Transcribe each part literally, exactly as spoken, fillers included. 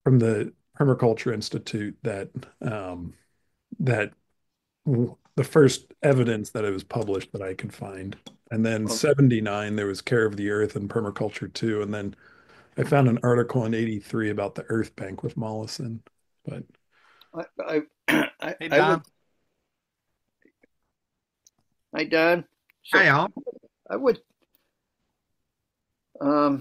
from the Permaculture Institute that um, that w- the first evidence that it was published that I could find. And then Well, seventy-nine, there was Care of the Earth and Permaculture too. And then I found an article in eighty-three about the Earth Bank with Mollison. But I, I, I, Hey, I would, Don. hi, Don. Hi, So all. I would, um,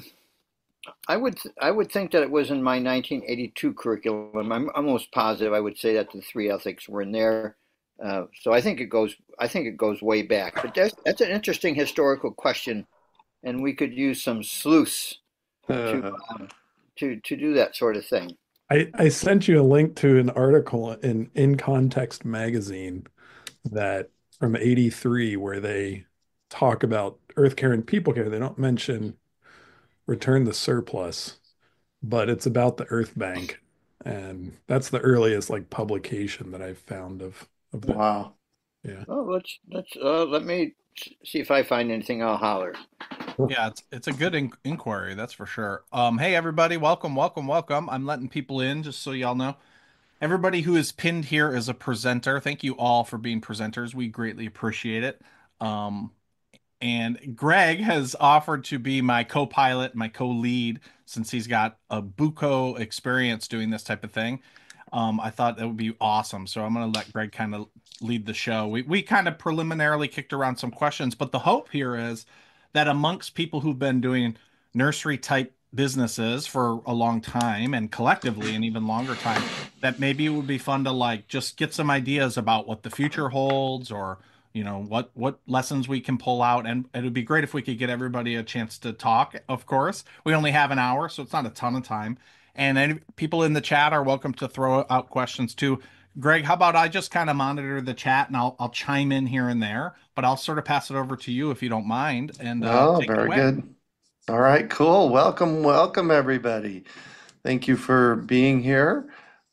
I would, I would think that it was in my nineteen eighty-two curriculum. I'm almost positive. I would say that the three ethics were in there. Uh, so I think it goes, I think it goes way back. But that's that's an interesting historical question, and we could use some sleuths to uh, um, to to do that sort of thing. I, I sent you a link to an article in In Context magazine that from eighty-three where they talk about Earth Care and People Care. They don't mention Return the Surplus, but it's about the Earth Bank. And that's the earliest like publication that I've found of of that. Wow. Yeah. Oh, let's let's uh, let me see if I find anything. I'll holler. Yeah, it's it's a good in inquiry, that's for sure. Um, hey everybody, welcome, welcome, welcome. I'm letting people in just so y'all know. Everybody who is pinned here is a presenter. Thank you all for being presenters. We greatly appreciate it. Um, and Greg has offered to be my co-pilot, my co-lead, since he's got a buco experience doing this type of thing. Um, I thought that would be awesome. So I'm going to let Greg kind of lead the show. We we kind of preliminarily kicked around some questions, but the hope here is that amongst people who've been doing nursery type businesses for a long time and collectively an even longer time, that maybe it would be fun to like just get some ideas about what the future holds or you know what what lessons we can pull out, and it would be great if we could get everybody a chance to talk. Of course, we only have an hour, so it's not a ton of time, and any people in the chat are welcome to throw out questions too. Greg, how about I just kind of monitor the chat and I'll I'll chime in here and there, but I'll sort of pass it over to you if you don't mind, and uh, Oh, take it very away. good. All right, cool. Welcome, welcome, everybody. Thank you for being here.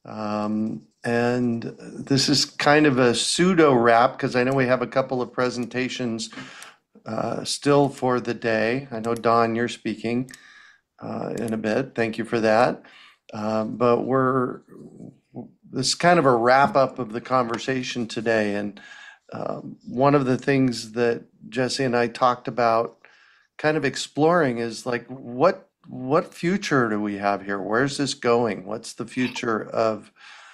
Um, and this is kind of a pseudo wrap because I know we have a couple of presentations uh, still for the day. I know, Don, you're speaking uh, in a bit. Thank you for that. Um, but we're this is kind of a wrap up of the conversation today. And um, one of the things that Jesse and I talked about kind of exploring is like what what future do we have here? Where's this going? What's the future of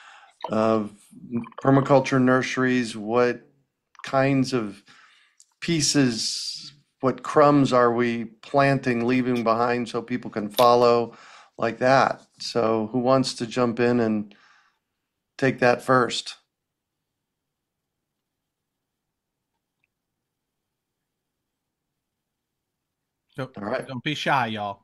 of permaculture nurseries? What kinds of pieces, what crumbs are we planting, leaving behind so people can follow like that? So who wants to jump in and take that first? Don't All right. don't be shy, y'all.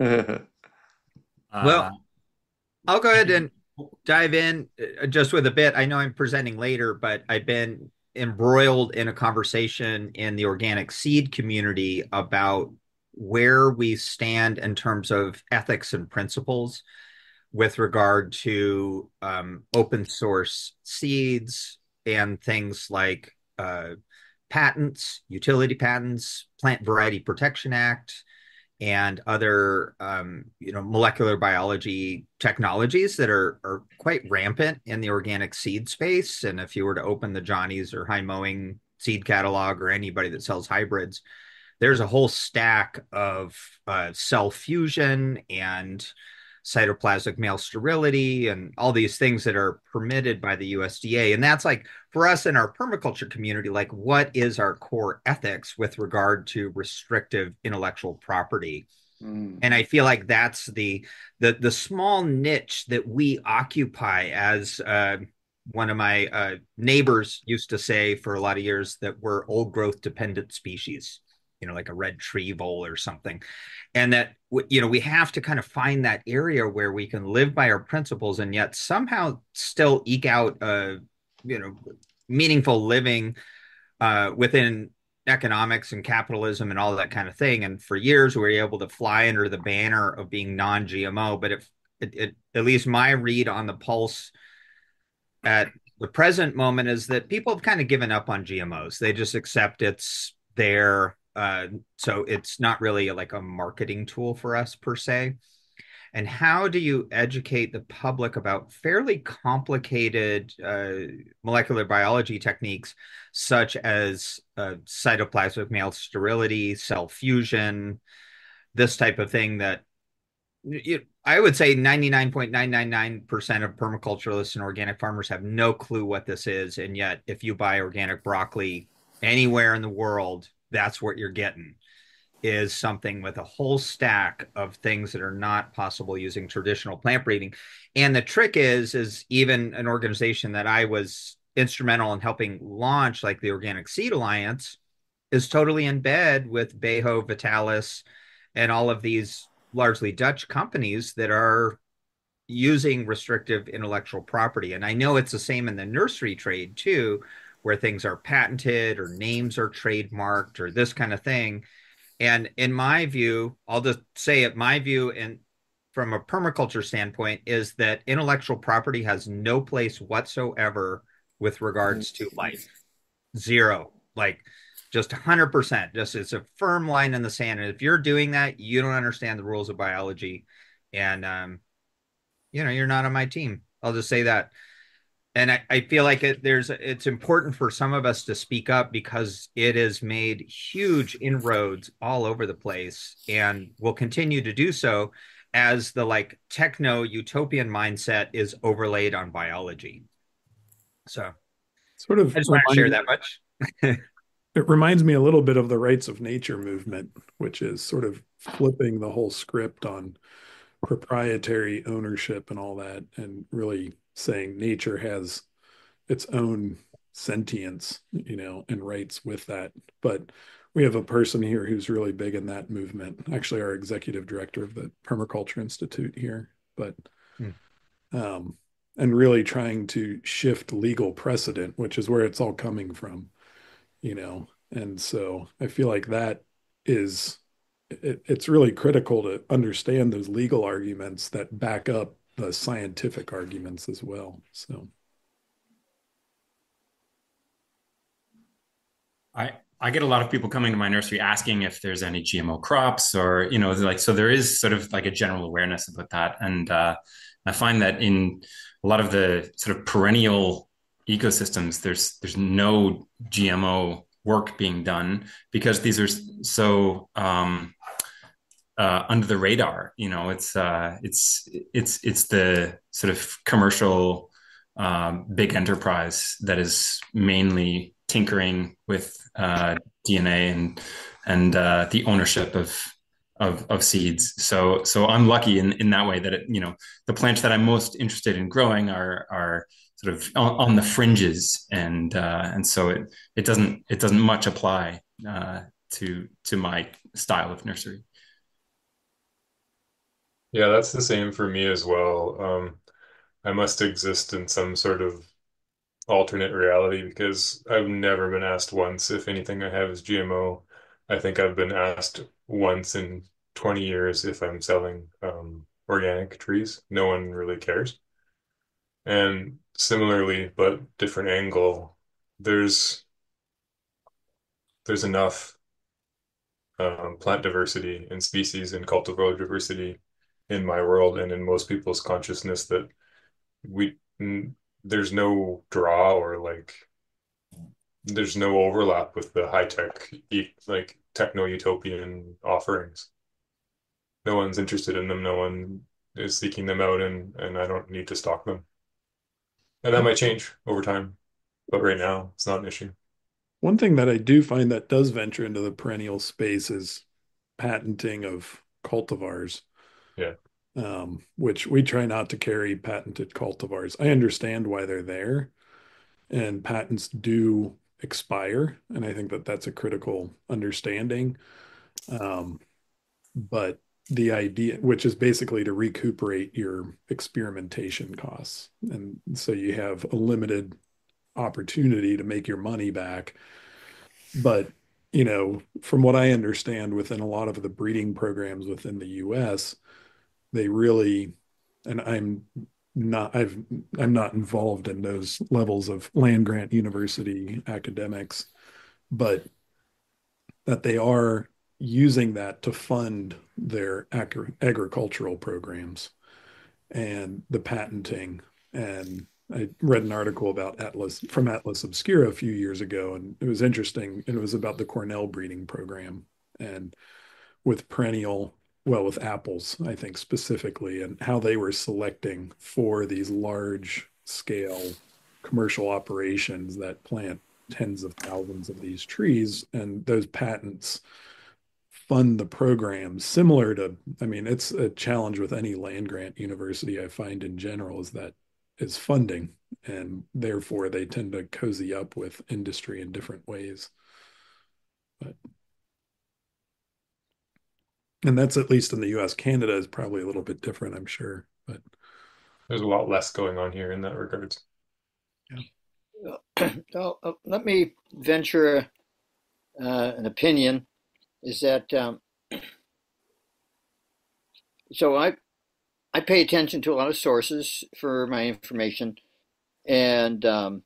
Uh, Well, I'll go ahead and dive in uh, just with a bit. I know I'm presenting later, but I've been embroiled in a conversation in the organic seed community about where we stand in terms of ethics and principles with regard to um, open source seeds and things like uh, patents, utility patents, Plant Variety Protection Act, and other um, you know molecular biology technologies that are are quite rampant in the organic seed space. And if you were to open the Johnny's or High Mowing seed catalog or anybody that sells hybrids, there's a whole stack of uh, cell fusion and cytoplasmic male sterility and all these things that are permitted by the U S D A. And that's like for us in our permaculture community, like what is our core ethics with regard to restrictive intellectual property? Mm. And I feel like that's the the the small niche that we occupy as uh, one of my uh, neighbors used to say for a lot of years that we're old growth dependent species, you know, like a red tree vole or something, and that you know we have to kind of find that area where we can live by our principles and yet somehow still eke out a you know meaningful living uh, within economics and capitalism and all that kind of thing. And for years, we were able to fly under the banner of being non-G M O. But if it, it, at least my read on the pulse at the present moment is that people have kind of given up on G M Os. They just accept it's there. Uh, so it's not really like a marketing tool for us per se. And how do you educate the public about fairly complicated uh, molecular biology techniques, such as uh, cytoplasmic male sterility, cell fusion, this type of thing that you, I would say ninety-nine point nine nine nine percent of permaculturalists and organic farmers have no clue what this is. And yet, if you buy organic broccoli anywhere in the world, that's what you're getting, is something with a whole stack of things that are not possible using traditional plant breeding. And the trick is, is even an organization that I was instrumental in helping launch, like the Organic Seed Alliance, is totally in bed with Beho, Vitalis, and all of these largely Dutch companies that are using restrictive intellectual property. And I know it's the same in the nursery trade too, where things are patented or names are trademarked or this kind of thing. And in my view, I'll just say it, my view and from a permaculture standpoint is that intellectual property has no place whatsoever with regards to life. Zero. Like just one hundred percent. Just it's a firm line in the sand. And if you're doing that, you don't understand the rules of biology. And, um, you know, you're not on my team. I'll just say that. And I, I feel like it, there's it's important for some of us to speak up because it has made huge inroads all over the place and will continue to do so as the like techno utopian mindset is overlaid on biology. So Sort of I just want to share that much. It reminds me a little bit of the rights of nature movement, which is sort of flipping the whole script on proprietary ownership and all that, and really saying nature has its own sentience, you know, and rights with that. But we have a person here who's really big in that movement, actually our executive director of the Permaculture Institute here, but hmm. um, and really trying to shift legal precedent, which is where it's all coming from, you know. And so I feel like that is it, it's really critical to understand those legal arguments that back up the scientific arguments as well. So I I get a lot of people coming to my nursery asking if there's any G M O crops or, you know, like, so there is sort of like a general awareness about that. And uh, I find that in a lot of the sort of perennial ecosystems, there's there's no G M O work being done because these are so um, uh, under the radar. You know, it's uh, it's it's it's the sort of commercial um, big enterprise that is mainly tinkering with uh, D N A and and uh, the ownership of, of of seeds. So so I'm lucky in, in that way that it, you know, the plants that I'm most interested in growing are are sort of on, on the fringes, and uh, and so it it doesn't it doesn't much apply uh, to to my style of nursery. Yeah, that's the same for me as well. Um, I must exist in some sort of alternate reality because I've never been asked once if anything I have is G M O. I think I've been asked once in twenty years if I'm selling um, organic trees. No one really cares. And similarly, but different angle, there's there's enough um, plant diversity and species and cultivar diversity in my world and in most people's consciousness that we there's no draw or like there's no overlap with the high tech like techno utopian offerings. No one's interested in them. No one is seeking them out, and and I don't need to stock them. And that might change over time, but right now it's not an issue. One thing that I do find that does venture into the perennial space is patenting of cultivars. Yeah. Um, which we try not to carry patented cultivars. I understand why they're there, and patents do expire, and I think that that's a critical understanding. Um, but the idea, which is basically to recuperate your experimentation costs, and so you have a limited opportunity to make your money back. But you know, from what I understand, within a lot of the breeding programs within the U S, they really, and I'm not, I've, I'm not involved in those levels of land grant university academics, but that they are using that to fund their agri agricultural programs and the patenting. And I read an article about Atlas from Atlas Obscura a few years ago, and it was interesting. And it was about the Cornell breeding program and with perennial, well, with apples, I think specifically, and how they were selecting for these large scale commercial operations that plant tens of thousands of these trees, and those patents fund the programs similar to, I mean, it's a challenge with any land grant university I find in general is that is funding, and therefore they tend to cozy up with industry in different ways. But and that's at least in the U S. Canada is probably a little bit different, I'm sure. But there's a lot less going on here in that regard. Yeah. Well, uh, let me venture uh, an opinion. Is that um, so? I I pay attention to a lot of sources for my information, and um,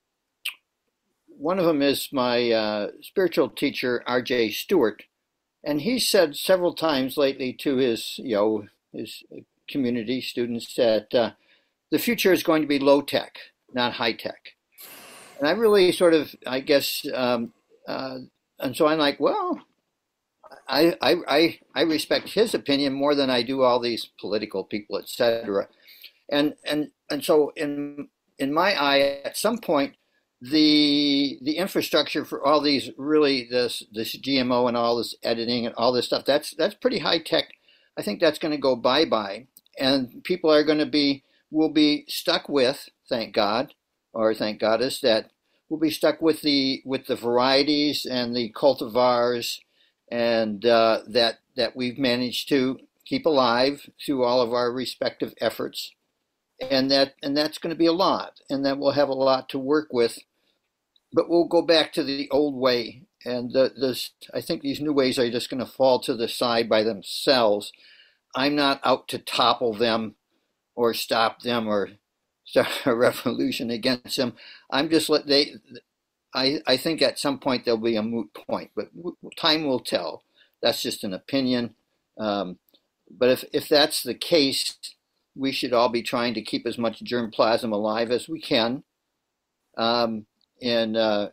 one of them is my uh, spiritual teacher, R J Stewart, and he said several times lately to his you know his community students that uh, the future is going to be low tech, not high tech. And I really sort of, I guess, um, uh, and so I'm like, well, I, I I I respect his opinion more than I do all these political people, et cetera. And and and so in in my eye, at some point, the the infrastructure for all these really this this G M O and all this editing and all this stuff, that's that's pretty high tech. I think that's going to go bye bye, and people are going to be will be stuck with, thank God, or thank goddess, that we'll be stuck with the with the varieties and the cultivars and uh, that that we've managed to keep alive through all of our respective efforts, and that and that's going to be a lot, and that we'll have a lot to work with, but we'll go back to the old way, and the, this I think these new ways are just going to fall to the side by themselves. I'm not out to topple them or stop them or start a revolution against them. I'm just let they. I I think at some point there'll be a moot point, but time will tell. That's just an opinion. Um, but if if that's the case, we should all be trying to keep as much germplasm alive as we can, um, and uh,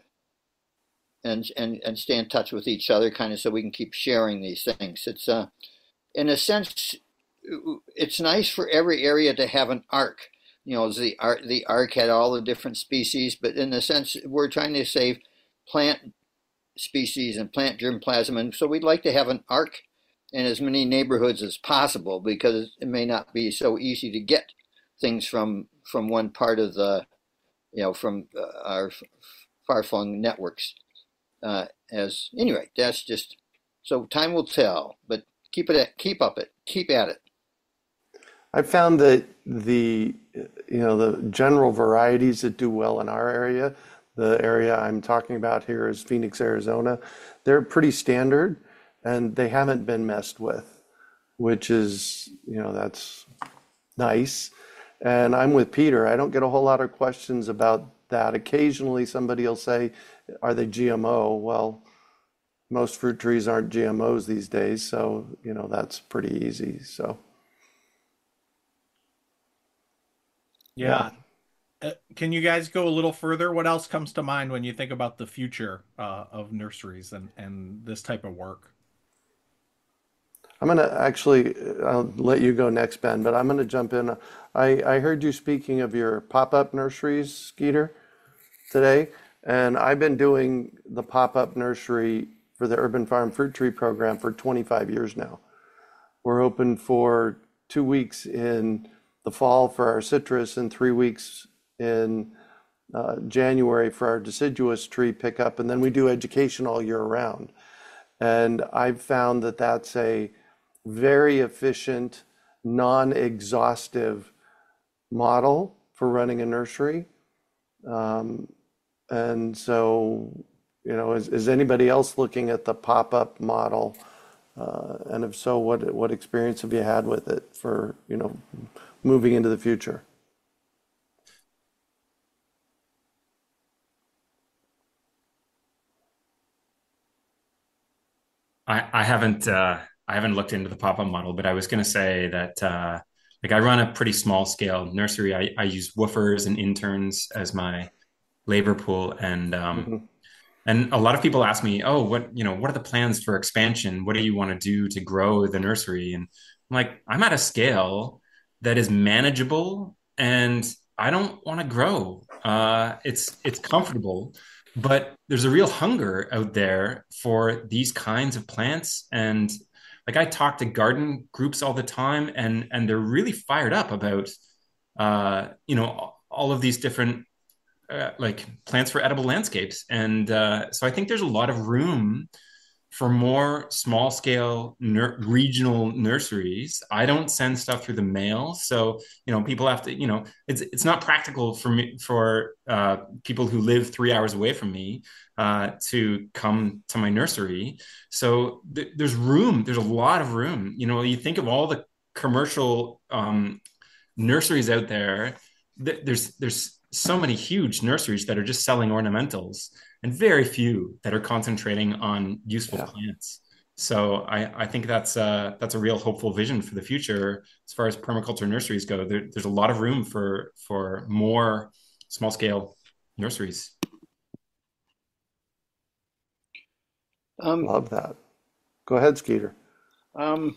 and and and stay in touch with each other, kind of, so we can keep sharing these things. It's uh, in a sense, it's nice for every area to have an arc. You know, the arc, the arc had all the different species, but in a sense, we're trying to save plant species and plant germplasm, and so we'd like to have an arc in as many neighborhoods as possible, because it may not be so easy to get things from from one part of the, you know, from uh, our far-flung networks. Uh, as anyway, that's just so time will tell, but keep it at, keep up it, keep at it. I found that the you know the general varieties that do well in our area, the area I'm talking about here is Phoenix, Arizona. They're pretty standard, and they haven't been messed with, which is you know that's nice. And I'm with Peter. I don't get a whole lot of questions about that. Occasionally, somebody will say, "Are they G M O?" Well, most fruit trees aren't G M Os these days, so you know that's pretty easy. So. Yeah. Uh, can you guys go a little further? What else comes to mind when you think about the future uh, of nurseries and, and this type of work? I'm going to actually, I'll let you go next, Ben, but I'm going to jump in. I, I heard you speaking of your pop-up nurseries, Skeeter, today, and I've been doing the pop-up nursery for the Urban Farm Fruit Tree Program for twenty-five years now. We're open for two weeks in the fall for our citrus and three weeks in uh, January for our deciduous tree pickup. And then we do education all year round. And I've found that that's a very efficient, non-exhaustive model for running a nursery. Um, and so, you know, is, is anybody else looking at the pop-up model? Uh, and if so, what what experience have you had with it for, you know, moving into the future? I, I haven't uh, I haven't looked into the pop-up model, but I was going to say that uh, like I run a pretty small scale nursery. I, I use woofers and interns as my labor pool, and um, Mhm. and a lot of people ask me, oh, what you know, what are the plans for expansion? What do you want to do to grow the nursery? And I'm like, I'm at a scale that is manageable, and I don't want to grow. Uh, it's it's comfortable, but there's a real hunger out there for these kinds of plants. And like I talk to garden groups all the time, and and they're really fired up about uh, you know all of these different uh, like plants for edible landscapes. And uh, so I think there's a lot of room for more small scale nur- regional nurseries. I don't send stuff through the mail, so you know people have to. You know, it's it's not practical for me for uh, people who live three hours away from me uh, to come to my nursery. So th- there's room. There's a lot of room. You know, you think of all the commercial um, nurseries out there. Th- there's there's so many huge nurseries that are just selling ornamentals, and very few that are concentrating on useful Yeah. plants. So I, I think that's uh, that's a real hopeful vision for the future as far as permaculture nurseries go. There, there's a lot of room for for more small scale nurseries. Um, Love that. Go ahead, Skeeter. um,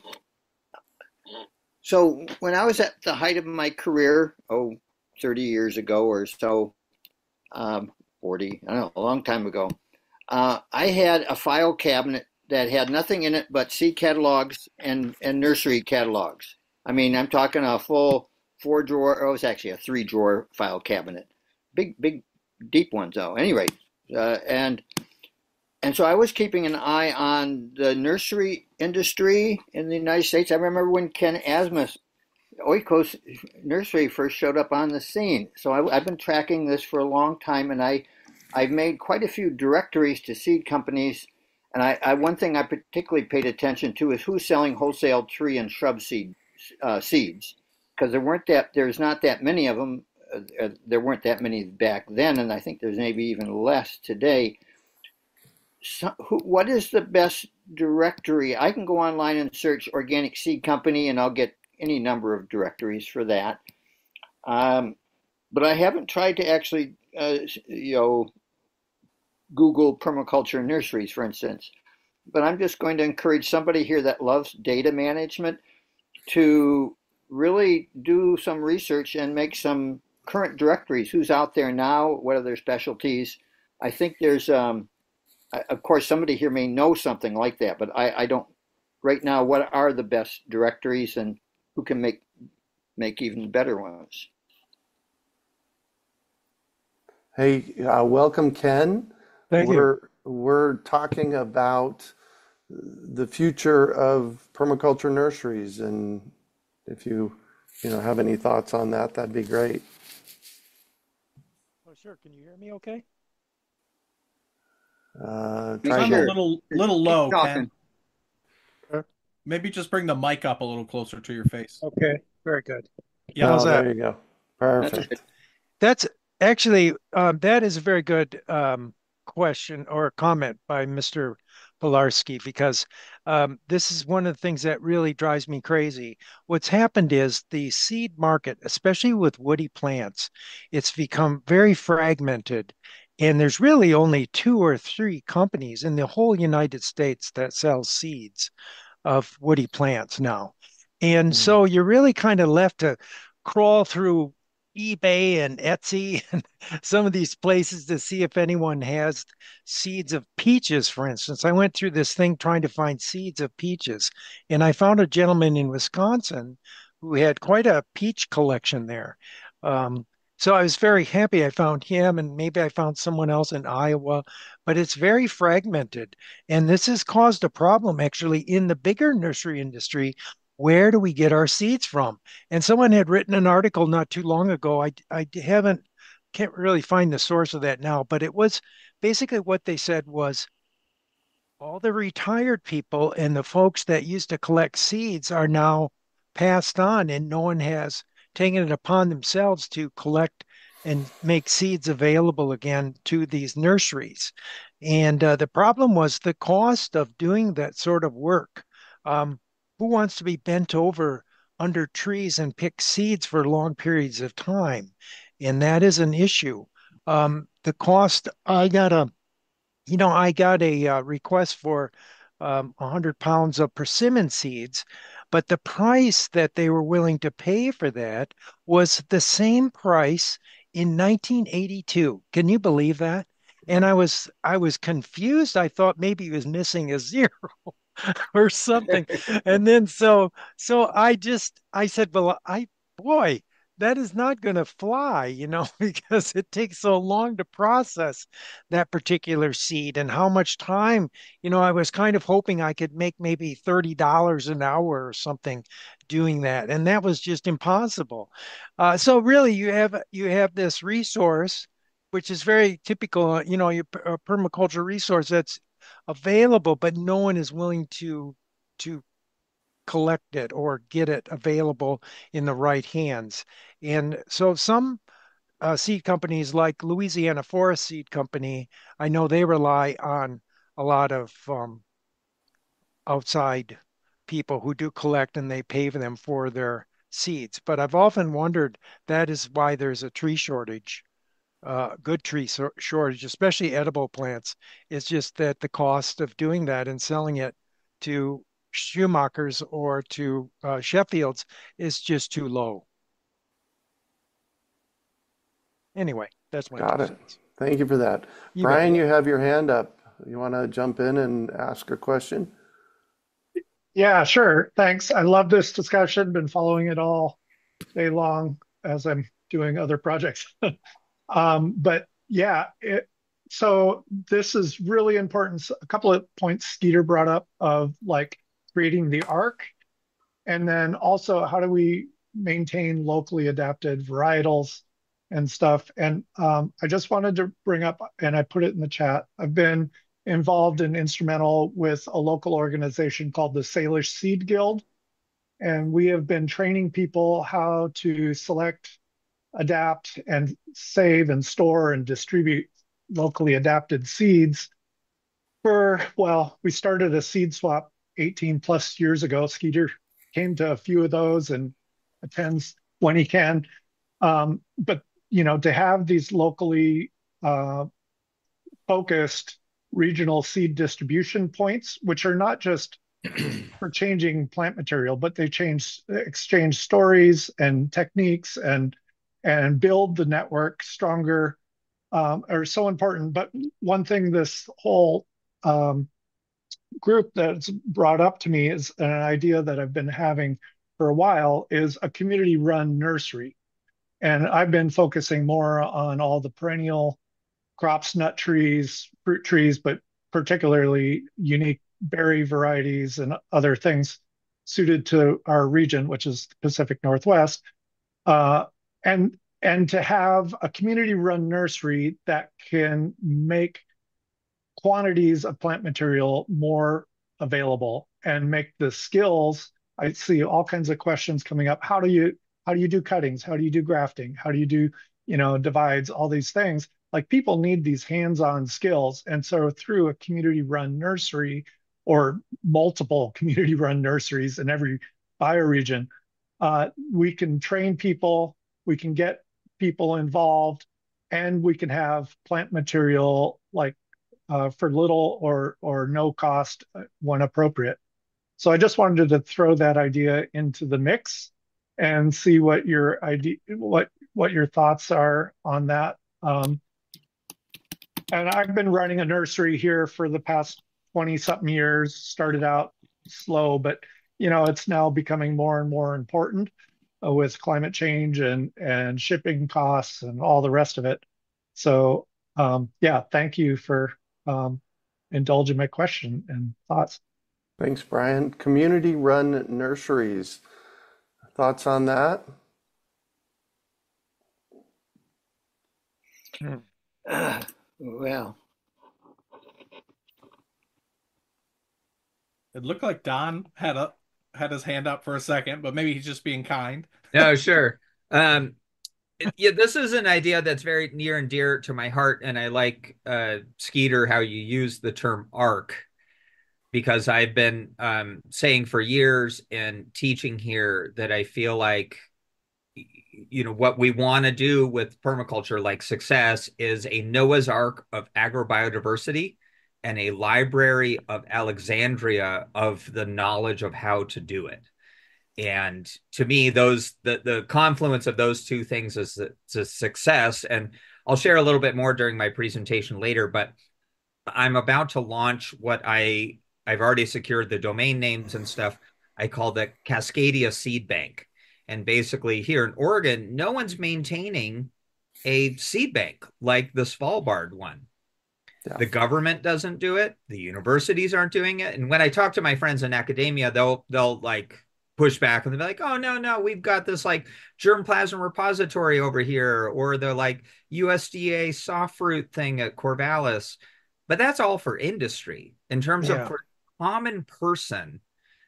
so when I was at the height of my career, oh, thirty years ago or so, um, forty, I don't know, a long time ago, uh, I had a file cabinet that had nothing in it but seed catalogs and, and nursery catalogs. I mean, I'm talking a full four drawer, oh, it was actually a three drawer file cabinet. Big, big, deep ones, though. Anyway, uh, and and so I was keeping an eye on the nursery industry in the United States. I remember when Ken Asmus, Oikos Nursery, first showed up on the scene. So I, I've been tracking this for a long time, and I, I've made quite a few directories to seed companies. And I, I one thing I particularly paid attention to is who's selling wholesale tree and shrub seed uh, seeds, because there weren't that there's not that many of them. Uh, there weren't that many back then, and I think there's maybe even less today. So, who, what is the best directory? I can go online and search organic seed company, and I'll get any number of directories for that. Um, but I haven't tried to actually, uh, you know, Google permaculture nurseries, for instance. But I'm just going to encourage somebody here that loves data management to really do some research and make some current directories. Who's out there now? What are their specialties? I think there's, um, of course, somebody here may know something like that, but I, I don't. Right now, what are the best directories, and who can make make even better ones? Hey, uh, welcome, Ken. Thank you. We're we're talking about the future of permaculture nurseries, and if you you know have any thoughts on that, that'd be great. Oh, sure. Can you hear me okay? Uh, You try I'm sure? a to, little Keep little low, Ken. talking. Maybe just bring the mic up a little closer to your face. Okay, very good. Yeah. How's oh, that? there you go. That's good. Perfect. That's actually um, that is a very good um, question or comment by Mister Pilarski, because um, this is one of the things that really drives me crazy. What's happened is the seed market, especially with woody plants, it's become very fragmented. And there's really only two or three companies in the whole United States that sell seeds of woody plants now. And Mm. so you're really kind of left to crawl through eBay and Etsy and some of these places to see if anyone has seeds of peaches, for instance. I went through this thing trying to find seeds of peaches, and I found a gentleman in Wisconsin who had quite a peach collection there. Um, so I was very happy I found him, and maybe I found someone else in Iowa, but it's very fragmented. And this has caused a problem actually in the bigger nursery industry. Where do we get our seeds from? And someone had written an article not too long ago. I, I haven't, can't really find the source of that now, but it was basically what they said was all the retired people and the folks that used to collect seeds are now passed on, and no one has taken it upon themselves to collect and make seeds available again to these nurseries. And uh, the problem was the cost of doing that sort of work. Um, who wants to be bent over under trees and pick seeds for long periods of time? And that is an issue. Um, the cost, I got a, you know, I got a uh, request for um, one hundred pounds of persimmon seeds, but the price that they were willing to pay for that was the same price in nineteen eighty-two. Can you believe that? And I was I was confused. I thought maybe he was missing a zero or something. And then so so I just I said, well, I boy, that is not going to fly, you know, because it takes so long to process that particular seed and how much time, you know, I was kind of hoping I could make maybe thirty dollars an hour or something doing that. And that was just impossible. Uh, so really you have you have this resource, which is very typical, uh, you know, your uh, permaculture resource that's available, but no one is willing to to collect it or get it available in the right hands. And so some uh, seed companies like Louisiana Forest Seed Company, I know they rely on a lot of um, outside people who do collect and they pay for them for their seeds. But I've often wondered that is why there's a tree shortage, uh, good tree so shortage, especially edible plants. It's just that the cost of doing that and selling it to Schumachers or to uh, Sheffields is just too low. Anyway, that's my Got two it. cents. Thank you for that. You bet. Brian, you have your hand up. You want to jump in and ask a question? Yeah, sure. Thanks. I love this discussion. Been following it all day long as I'm doing other projects. Um, but yeah, it, so this is really important. So a couple of points Skeeter brought up of like creating the arc, and then also how do we maintain locally adapted varietals and stuff. And um, I just wanted to bring up, and I put it in the chat. I've been involved and instrumental with a local organization called the Salish Seed Guild, and we have been training people how to select, adapt, and save and store and distribute locally adapted seeds for, well, we started a seed swap eighteen plus years ago. Skeeter came to a few of those and attends when he can. Um, but, you know, to have these locally uh, focused regional seed distribution points, which are not just for changing plant material, but they change exchange stories and techniques and and build the network stronger, um, are so important. But one thing this whole um, group that's brought up to me is an idea that I've been having for a while is a community run nursery. And I've been focusing more on all the perennial crops, nut trees, fruit trees, but particularly unique berry varieties and other things suited to our region, which is the Pacific Northwest. Uh, and and to have a community-run nursery that can make quantities of plant material more available and make the skills. I see all kinds of questions coming up. How do you how do you do cuttings? How do you do grafting? How do you do, you know, divides, all these things? Like people need these hands-on skills. And so through a community-run nursery or multiple community-run nurseries in every bioregion, uh, we can train people, we can get people involved, and we can have plant material like uh, for little or or no cost uh, when appropriate. So I just wanted to throw that idea into the mix and see what your idea, what what your thoughts are on that. Um, and I've been running a nursery here for the past twenty something years. Started out slow, but you know it's now becoming more and more important uh, with climate change and and shipping costs and all the rest of it. So um, yeah, thank you for um, indulging my question and thoughts. Thanks, Brian. Community-run nurseries. Thoughts on that? Uh, well, It looked like Don had a had his hand up for a second, but maybe he's just being kind. No, sure. Um, Yeah, this is an idea that's very near and dear to my heart, and I like uh, Skeeter how you use the term arc because I've been um, saying for years and teaching here that I feel like you know what we want to do with permaculture like success is a Noah's Ark of agrobiodiversity and a library of Alexandria of the knowledge of how to do it. And to me, those the the confluence of those two things is a success. And I'll share a little bit more during my presentation later, but I'm about to launch what I I've already secured the domain names and stuff. I call the Cascadia Seed Bank. And basically here in Oregon, no one's maintaining a seed bank like the Svalbard one. Yeah. The government doesn't do it. The universities aren't doing it. And when I talk to my friends in academia, they'll they'll like push back and they'll be like, oh, no, no, we've got this like germplasm repository over here, or the like U S D A soft fruit thing at Corvallis. But that's all for industry. In terms yeah. of for common person,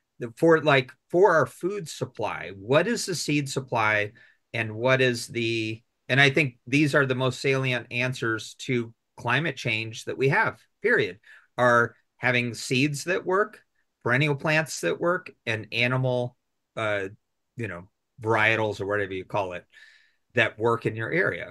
for like for our food supply, what is the seed supply and what is the, and I think these are the most salient answers to climate change that we have, period, are having seeds that work, perennial plants that work, and animal, uh, you know, varietals or whatever you call it, that work in your area.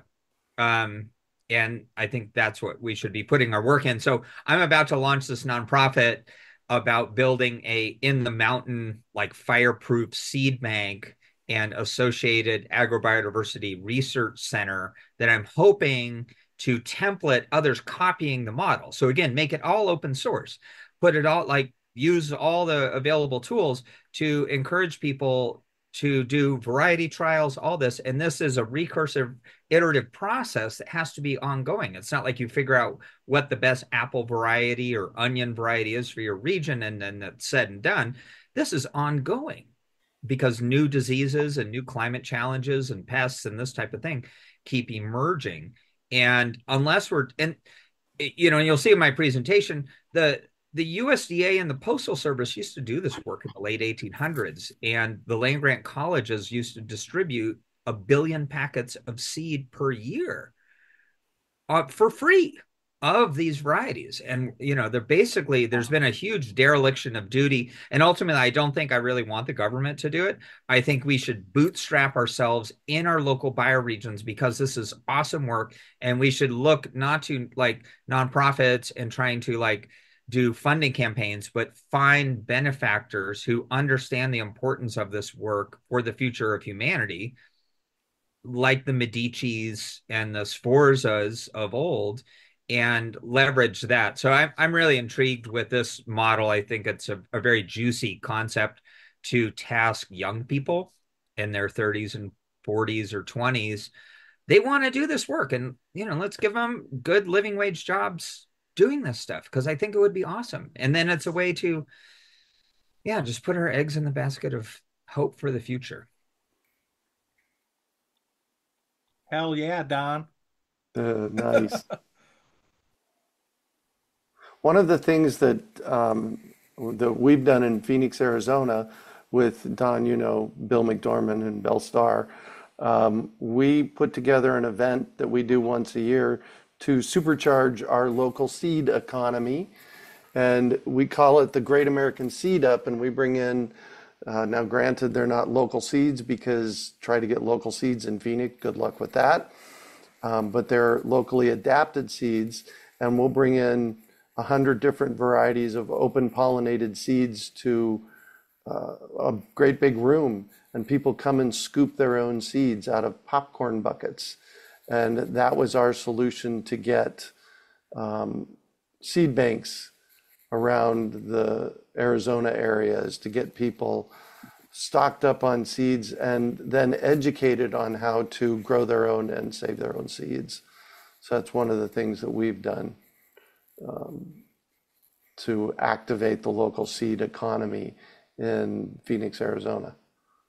Um, and I think that's what we should be putting our work in. So I'm about to launch this nonprofit about building a in the mountain, like fireproof seed bank and associated agrobiodiversity research center that I'm hoping to template others copying the model. So again, make it all open source, put it all like use all the available tools to encourage people to do variety trials, all this. And this is a recursive iterative process that has to be ongoing. It's not like you figure out what the best apple variety or onion variety is for your region and then it's said and done. This is ongoing because new diseases and new climate challenges and pests and this type of thing keep emerging. And unless we're, and you know, and you'll see in my presentation, the the U S D A and the Postal Service used to do this work in the late eighteen hundreds, and the land grant colleges used to distribute a billion packets of seed per year uh, for free of these varieties. And, you know, they're basically, there's been a huge dereliction of duty. And ultimately, I don't think I really want the government to do it. I think we should bootstrap ourselves in our local bioregions because this is awesome work. And we should look not to like nonprofits and trying to like, do funding campaigns, but find benefactors who understand the importance of this work for the future of humanity, like the Medicis and the Sforzas of old, and leverage that. So I'm, I'm really intrigued with this model. I think it's a, a very juicy concept to task young people in their thirties and forties or twenties. They want to do this work, and, you know, let's give them good living wage jobs doing this stuff because I think it would be awesome. And then it's a way to, yeah, just put our eggs in the basket of hope for the future. Hell yeah, Don. Uh, nice. One of the things that um, that we've done in Phoenix, Arizona, with Don, you know, Bill McDorman and Bell Starr, um, we put together an event that we do once a year to supercharge our local seed economy. And we call it the Great American Seed Up. And we bring in, uh, now granted, they're not local seeds because try to get local seeds in Phoenix, good luck with that. Um, but they're locally adapted seeds. And we'll bring in a hundred different varieties of open pollinated seeds to uh, a great big room. And people come and scoop their own seeds out of popcorn buckets. And that was our solution to get um, seed banks around the Arizona area, is to get people stocked up on seeds and then educated on how to grow their own and save their own seeds. So that's one of the things that we've done um, to activate the local seed economy in Phoenix, Arizona.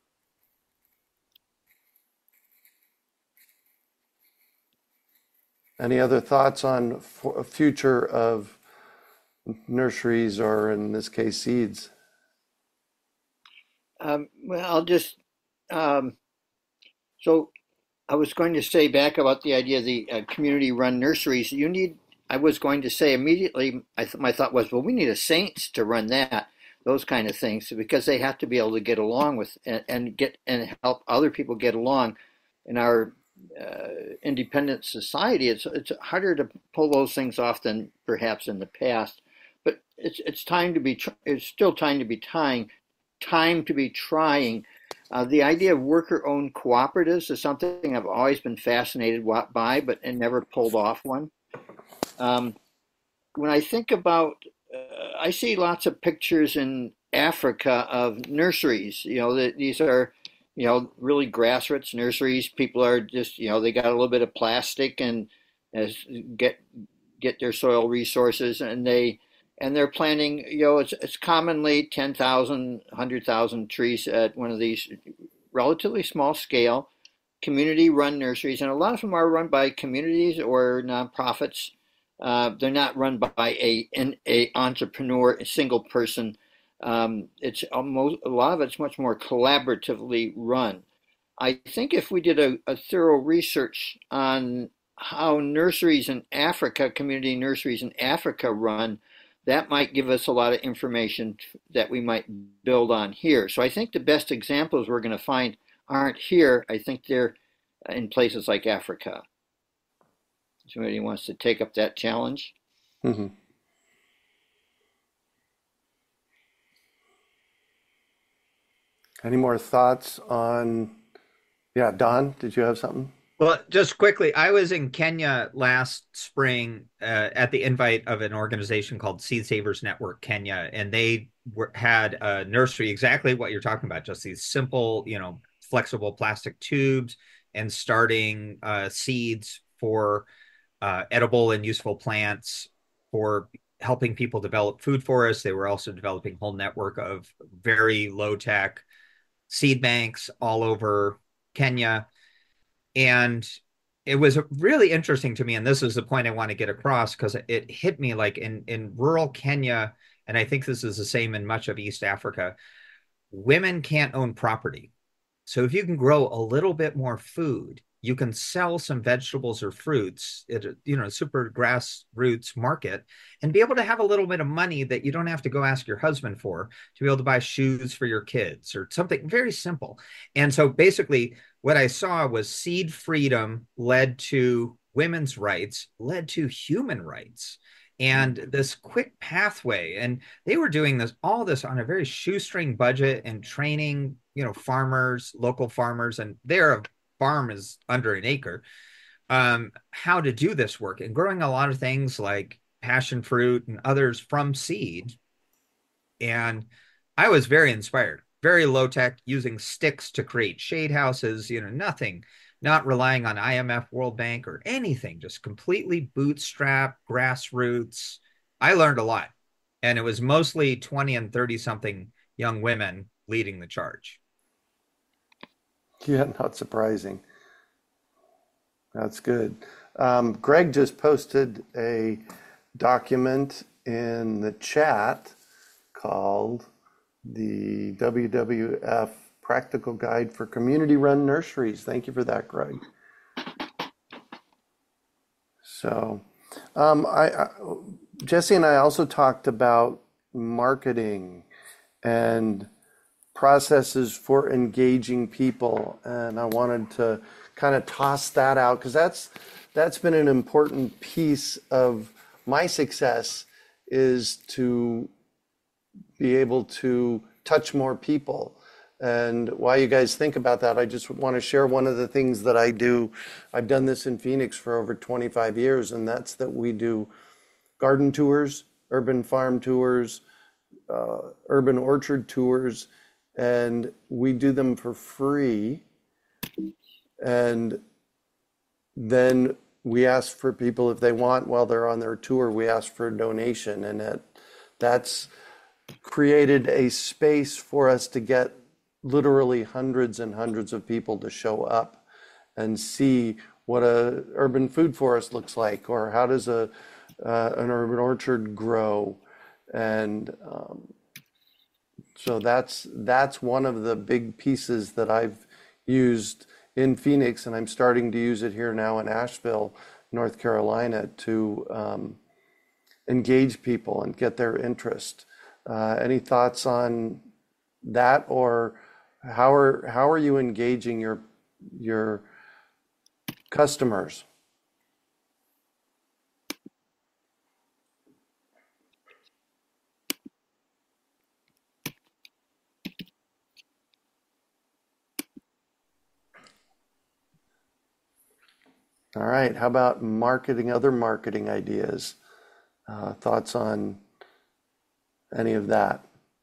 Any other thoughts on a future of nurseries, or in this case, seeds? Um, well, I'll just, um, so I was going to say back about the idea of the uh, community-run nurseries. You need. I was going to say immediately. I th- my thought was, well, we need a saints to run that, those kind of things, because they have to be able to get along with and, and get and help other people get along. In our uh, independent society, it's it's harder to pull those things off than perhaps in the past. But it's it's time to be. Tr- it's still time to be tying, time to be trying. Uh, the idea of worker-owned cooperatives is something I've always been fascinated by, but and never pulled off one. Um, when I think about, uh, I see lots of pictures in Africa of nurseries. You know, that these are, you know, really grassroots nurseries. People are just, you know, they got a little bit of plastic and as get get their soil resources, and they and they're planting, you know, it's, it's commonly ten thousand, one hundred thousand trees at one of these relatively small scale community run nurseries. And a lot of them are run by communities or nonprofits. Uh, they're not run by a, an a entrepreneur, a single person. Um, it's almost, a lot of it's much more collaboratively run. I think if we did a, a thorough research on how nurseries in Africa, community nurseries in Africa run, that might give us a lot of information that we might build on here. So I think the best examples we're going to find aren't here. I think they're in places like Africa. Somebody wants to take up that challenge? Mm-hmm. Any more thoughts on, yeah, Don, did you have something? Well, just quickly, I was in Kenya last spring uh, at the invite of an organization called Seed Savers Network Kenya, and they were, had a nursery, exactly what you're talking about, just these simple, you know, flexible plastic tubes and starting uh, seeds for uh, edible and useful plants, for helping people develop food forests. They were also developing a whole network of very low-tech seed banks all over Kenya. And it was really interesting to me, and this is the point I want to get across, because it hit me like in, in rural Kenya, and I think this is the same in much of East Africa, women can't own property. So if you can grow a little bit more food, you can sell some vegetables or fruits at a, you know, super grassroots market and be able to have a little bit of money that you don't have to go ask your husband for, to be able to buy shoes for your kids or something very simple. And so basically what I saw was seed freedom led to women's rights, led to human rights, and this quick pathway. And they were doing this, all this on a very shoestring budget and training, you know, farmers, local farmers, and their farm is under an acre, um, how to do this work, and growing a lot of things like passion fruit and others from seed. And I was very inspired, very low tech, using sticks to create shade houses, you know, nothing, not relying on I M F, World Bank, or anything, just completely bootstrap, grassroots. I learned a lot. And it was mostly twenty and thirty something young women leading the charge. Yeah, not surprising. That's good. Um, Greg just posted a document in the chat called the W W F Practical Guide for Community Run Nurseries. Thank you for that, Greg. So, um, I, I, Jesse and I also talked about marketing and processes for engaging people, and I wanted to kind of toss that out because that's that's been an important piece of my success, is to be able to touch more people. And while you guys think about that, I just want to share one of the things that I do. I've done this in Phoenix for over twenty-five years, and that's that we do garden tours, urban farm tours, uh, urban orchard tours, and we do them for free. And then we ask for people, if they want, while they're on their tour, we ask for a donation. And it, that's created a space for us to get literally hundreds and hundreds of people to show up and see what a urban food forest looks like, or how does a uh, an urban orchard grow. And um, so that's that's one of the big pieces that I've used in Phoenix, and I'm starting to use it here now in Asheville, North Carolina, to um, engage people and get their interest. Uh, any thoughts on that, or how are how are you engaging your your customers? All right, how about marketing, other marketing ideas? Uh, thoughts on any of that?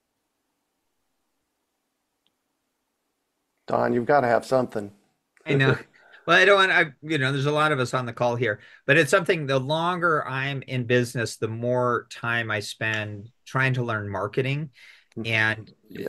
Don, you've got to have something. I know. Well, I don't want I, you know, there's a lot of us on the call here, but it's something, the longer I'm in business, the more time I spend trying to learn marketing. And Yeah.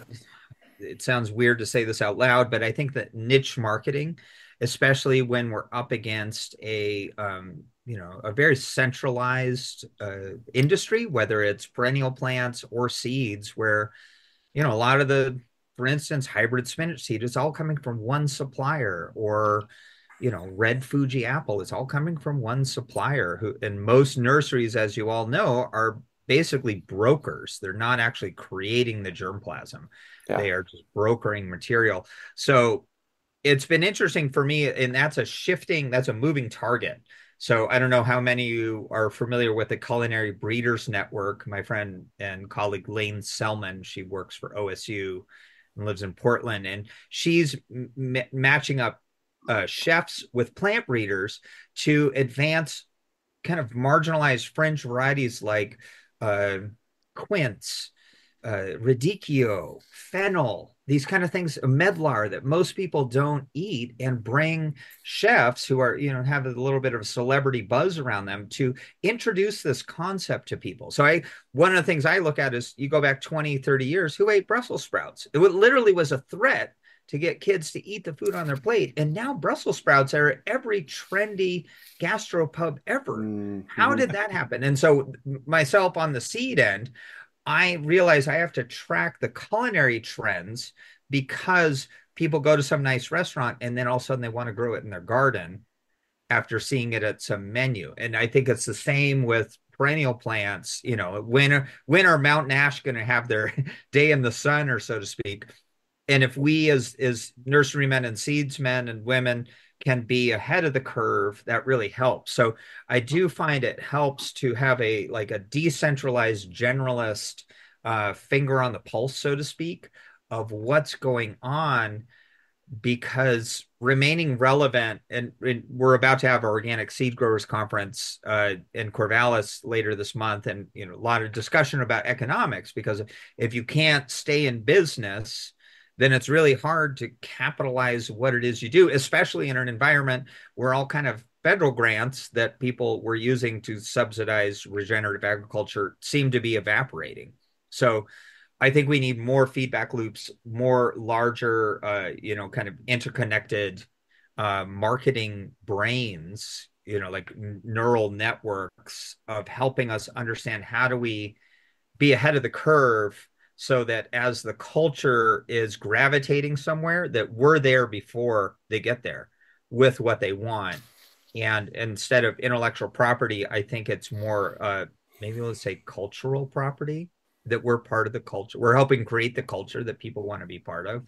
it sounds weird to say this out loud, but I think that niche marketing, especially when we're up against a, um, you know, a very centralized uh, industry, whether it's perennial plants or seeds, where, you know, a lot of the, for instance, hybrid spinach seed, it's all coming from one supplier, or, you know, red Fuji apple, it's all coming from one supplier who, and most nurseries, as you all know, are basically brokers. They're not actually creating the germplasm. Yeah. They are just brokering material. So it's been interesting for me, and that's a shifting, that's a moving target. So I don't know how many of you are familiar with the Culinary Breeders Network. My friend and colleague Lane Selman, she works for O S U and lives in Portland, and she's m- matching up uh, chefs with plant breeders to advance kind of marginalized fringe varieties like uh, quince, uh, radicchio, fennel, these kind of things, medlar, that most people don't eat, and bring chefs who are, you know, have a little bit of a celebrity buzz around them to introduce this concept to people. So I, one of the things I look at is, you go back twenty, thirty years, who ate Brussels sprouts? It literally was a threat to get kids to eat the food on their plate. And now Brussels sprouts are at every trendy gastropub ever. Mm-hmm. How did that happen? And so myself on the seed end, I realize I have to track the culinary trends, because people go to some nice restaurant and then all of a sudden they want to grow it in their garden after seeing it at some menu. And I think it's the same with perennial plants. You know, when are, when are Mountain Ash going to have their day in the sun, or so to speak? And if we as, as nurserymen and seedsmen and women can be ahead of the curve, that really helps. So I do find it helps to have a, like a decentralized generalist uh, finger on the pulse, so to speak, of what's going on, because remaining relevant, and, and we're about to have our Organic Seed Growers Conference uh, in Corvallis later this month, and, you know, a lot of discussion about economics, because if you can't stay in business, then it's really hard to capitalize what it is you do, especially in an environment where all kind of federal grants that people were using to subsidize regenerative agriculture seem to be evaporating. So I think we need more feedback loops, more larger, uh, you know, kind of interconnected uh, marketing brains, you know, like neural networks of helping us understand how do we be ahead of the curve, so that as the culture is gravitating somewhere, that we're there before they get there with what they want. And instead of intellectual property, I think it's more, uh, maybe let's say cultural property, that we're part of the culture. We're helping create the culture that people want to be part of.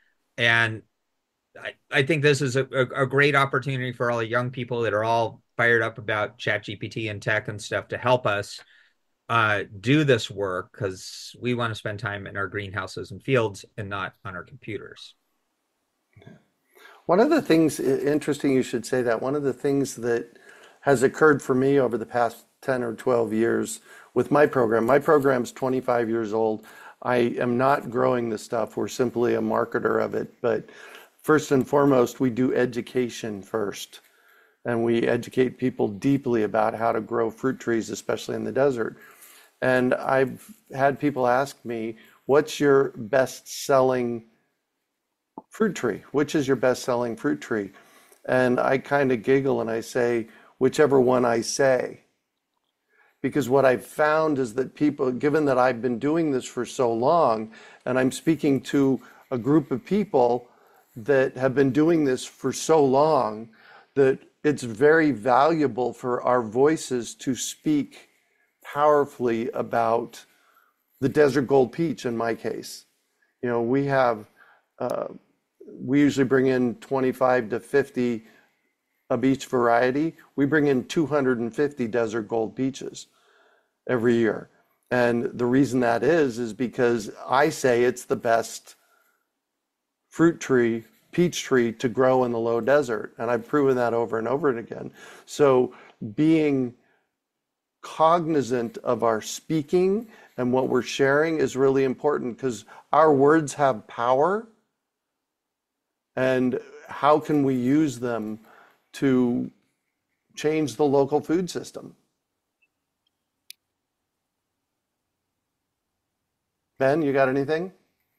And I, I think this is a, a, a great opportunity for all the young people that are all fired up about ChatGPT and tech and stuff to help us uh, do this work, because we want to spend time in our greenhouses and fields and not on our computers. One of the things, interesting you should say that, one of the things that has occurred for me over the past ten or twelve years with my program, my program's twenty-five years old. I am not growing the stuff. We're simply a marketer of it. But first and foremost, we do education first. And we educate people deeply about how to grow fruit trees, especially in the desert. And I've had people ask me, what's your best-selling fruit tree? Which is your best-selling fruit tree? And I kind of giggle and I say, whichever one I say. Because what I've found is that people, given that I've been doing this for so long, and I'm speaking to a group of people that have been doing this for so long that it's very valuable for our voices to speak powerfully about the desert gold peach in my case. You know, we have, uh, we usually bring in twenty-five to fifty of each variety. We bring in two hundred fifty desert gold peaches every year. And the reason that is, is because I say it's the best fruit tree, peach tree to grow in the low desert. And I've proven that over and over and again. So being cognizant of our speaking and what we're sharing is really important, because our words have power. And how can we use them to change the local food system? Ben, you got anything?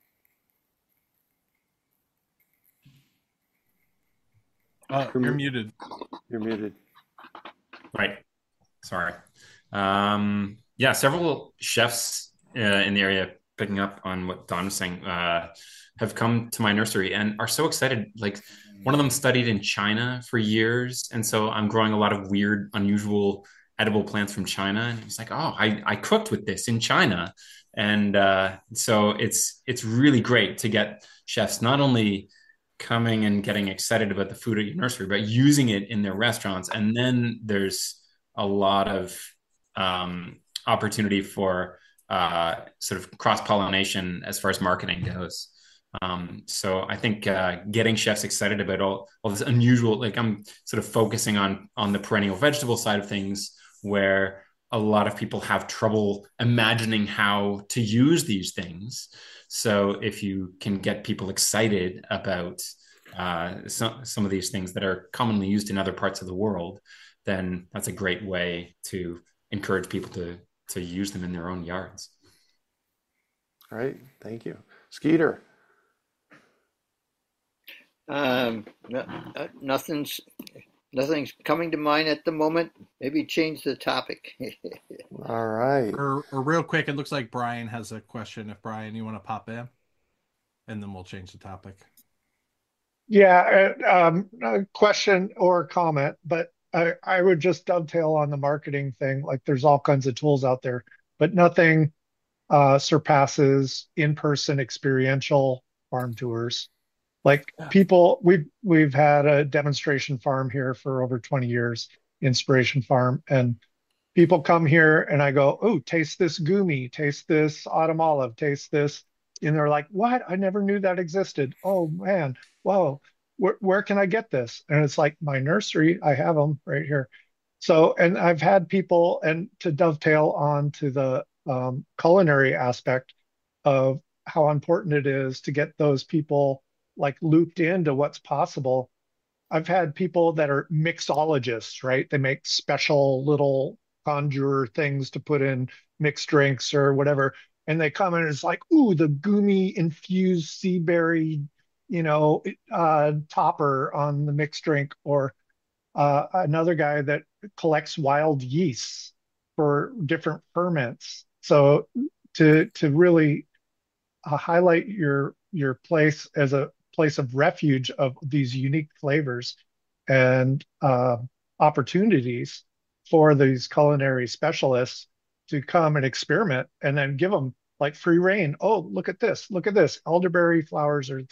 Uh, You're you're mu- muted. You're muted. Right. Sorry. Um, yeah, several chefs uh, in the area, picking up on what Don was saying, uh, have come to my nursery and are so excited. Like, one of them studied in China for years, and so I'm growing a lot of weird, unusual edible plants from China. And he's like, "Oh, I, I cooked with this in China," and uh, so it's it's really great to get chefs not only coming and getting excited about the food at your nursery, but using it in their restaurants. And then there's a lot of um, opportunity for uh, sort of cross-pollination as far as marketing goes. Um, so I think uh, getting chefs excited about all, all this unusual, like I'm sort of focusing on on the perennial vegetable side of things, where a lot of people have trouble imagining how to use these things. So if you can get people excited about uh, some some of these things that are commonly used in other parts of the world, then that's a great way to encourage people to to use them in their own yards. All right, thank you. Skeeter. Um, no, uh, nothing's nothing's coming to mind at the moment. Maybe change the topic. All right. Or, or real quick, it looks like Brian has a question. If Brian, you want to pop in, and then we'll change the topic. Yeah, uh, um, a question or comment, but I, I would just dovetail on the marketing thing. Like, there's all kinds of tools out there, but nothing uh, surpasses in-person experiential farm tours. Like, people, we've we've had a demonstration farm here for over twenty years, Inspiration Farm, and people come here and I go, "Oh, taste this gumi, taste this autumn olive, taste this," and they're like, "What? I never knew that existed. Oh man, whoa, where where can I get this?" And it's like, my nursery, I have them right here. So, and I've had people, and to dovetail on to the um, culinary aspect of how important it is to get those people like looped into what's possible. I've had people that are mixologists, right? They make special little conjure things to put in mixed drinks or whatever. And they come in and it's like, ooh, the gumi infused sea berry, you know, uh, topper on the mixed drink. Or uh, another guy that collects wild yeasts for different ferments. So to to really uh, highlight your your place as a place of refuge of these unique flavors and uh, opportunities for these culinary specialists to come and experiment, and then give them like free reign. Oh, look at this! Look at this! Elderberry flowers, or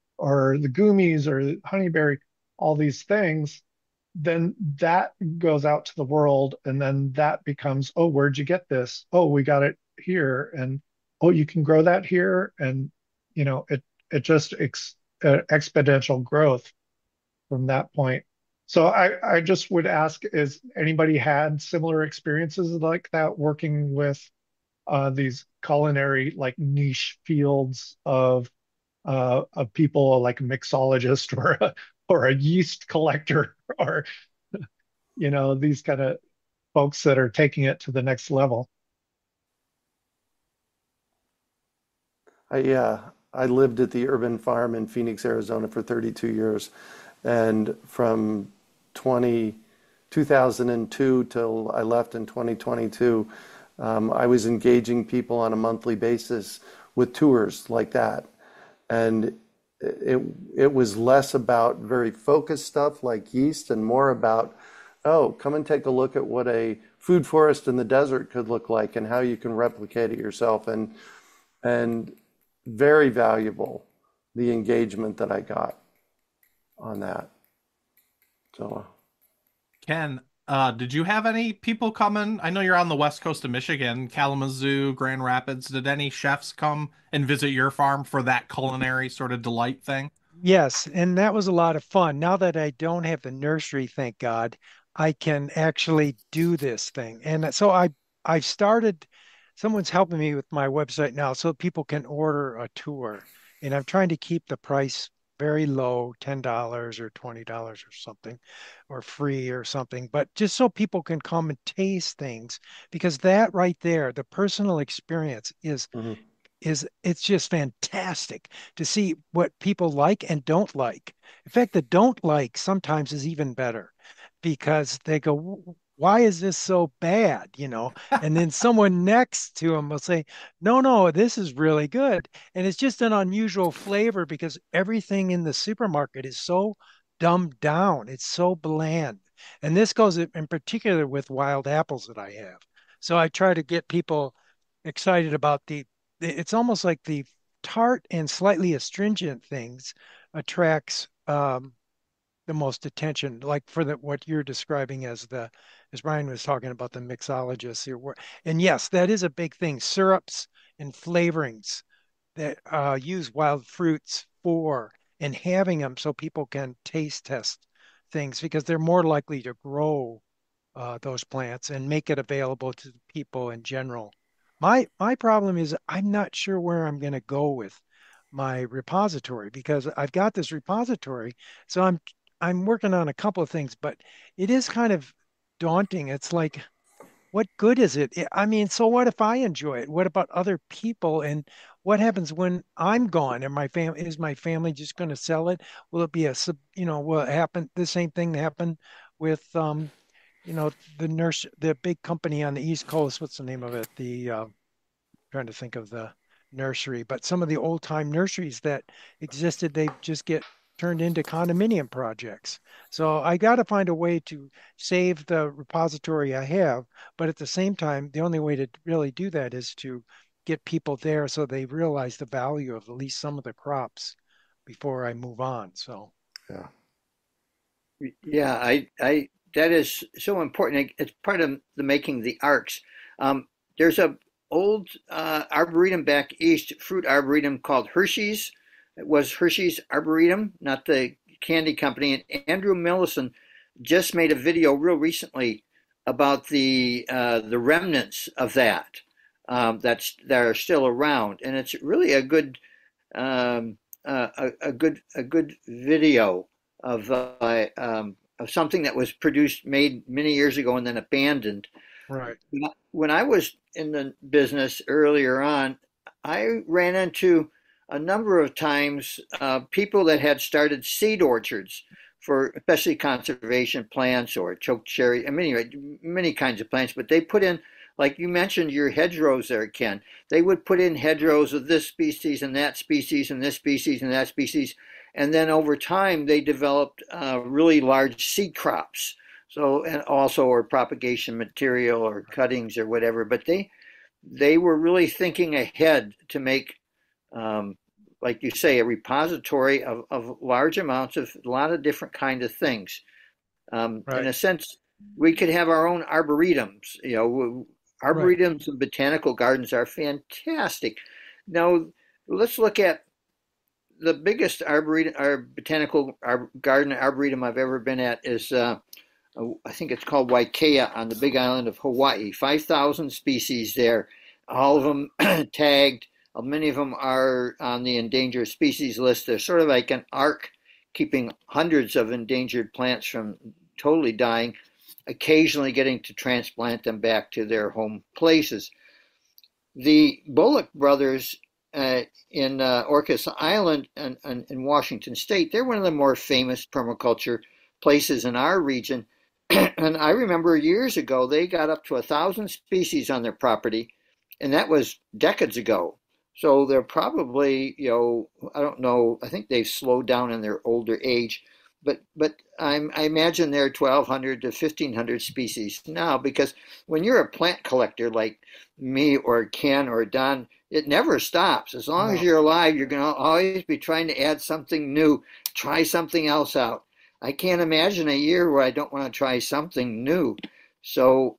or the gummies, or the honeyberry, all these things. Then that goes out to the world, and then that becomes, oh, where'd you get this? Oh, we got it here, and oh, you can grow that here, and you know, it it just ex, uh, exponential growth from that point. So I I just would ask, is anybody had similar experiences like that working with uh, these culinary like niche fields of uh, of people like a mixologist or a, or a yeast collector, or you know, these kind of folks that are taking it to the next level? I, yeah, I lived at the urban farm in Phoenix, Arizona for thirty-two years. And from twenty, two thousand two till I left in twenty twenty-two, um, I was engaging people on a monthly basis with tours like that. And it it was less about very focused stuff like yeast and more about, oh, come and take a look at what a food forest in the desert could look like and how you can replicate it yourself. And and very valuable, the engagement that I got on that. So, Ken, uh, did you have any people coming? I know you're on the west coast of Michigan, Kalamazoo, Grand Rapids. Did any chefs come and visit your farm for that culinary sort of delight thing? Yes, and that was a lot of fun. Now that I don't have the nursery, thank God, I can actually do this thing. And so I I've started, someone's helping me with my website now so people can order a tour. And I'm trying to keep the price very low, ten dollars or twenty dollars or something, or free or something, but just so people can come and taste things, because that right there, the personal experience is mhm. is it's just fantastic to see what people like and don't like. In fact, the don't like sometimes is even better because they go, why is this so bad? You know, and then someone next to them will say, no, no, this is really good. And it's just an unusual flavor because everything in the supermarket is so dumbed down. It's so bland. And this goes in particular with wild apples that I have. So I try to get people excited about the it's almost like the tart and slightly astringent things attracts um, the most attention, like for the what you're describing as the as Brian was talking about the mixologists here. And yes, that is a big thing. Syrups and flavorings that uh, use wild fruits for and having them so people can taste test things because they're more likely to grow uh, those plants and make it available to people in general. My my problem is I'm not sure where I'm going to go with my repository because I've got this repository, so I'm I'm working on a couple of things, but it is kind of daunting. It's like, what good is it? I mean, so what if I enjoy it? What about other people? And what happens when I'm gone? And my family is my family just going to sell it? Will it be a you know will it happen the same thing that happened with um you know, the nurse, the big company on the East Coast, what's the name of it? The, uh, trying to think of the nursery, but some of the old time nurseries that existed, they just get turned into condominium projects. So I got to find a way to save the repository I have, but at the same time, the only way to really do that is to get people there so they realize the value of at least some of the crops before I move on. So, Yeah. Yeah, I, I, that is so important. It's part of the making the arcs. Um, there's a old uh, arboretum back east, fruit arboretum called Hershey's. It was Hershey's Arboretum, not the candy company. And Andrew Millison just made a video real recently about the uh, the remnants of that um, that's that are still around, and it's really a good um, uh, a, a good a good video of uh, um, of something that was produced, made many years ago, and then abandoned. right. When I was in the business earlier on, I ran into a number of times uh, people that had started seed orchards for especially conservation plants or choke cherry, I mean, many kinds of plants, but they put in, like you mentioned, your hedgerows there, Ken. They would put in hedgerows of this species and that species and this species and that species. And then over time, they developed uh, really large seed crops. So, and also, or propagation material or cuttings or whatever. But they they were really thinking ahead to make, um, like you say, a repository of, of large amounts of a lot of different kind of things. Um, Right. In a sense, we could have our own arboretums. You know, arboretums and botanical gardens are fantastic. Now, let's look at the biggest arboretum, or botanical ar- garden arboretum I've ever been at is, uh, I think it's called Waikea on the Big Island of Hawaii. five thousand species there, all of them tagged. Many of them are on the endangered species list. They're sort of like an ark, keeping hundreds of endangered plants from totally dying, occasionally getting to transplant them back to their home places. The Bullock brothers uh, in uh, Orcas Island and, and in Washington State, they're one of the more famous permaculture places in our region. And I remember years ago, they got up to a thousand species on their property, and that was decades ago. So they're probably, you know, I don't know, I think they've slowed down in their older age, but but I'm, I imagine there are twelve hundred to fifteen hundred species now, because when you're a plant collector like me or Ken or Don, it never stops. As long as No. you're alive, you're going to always be trying to add something new, try something else out. I can't imagine a year where I don't want to try something new. So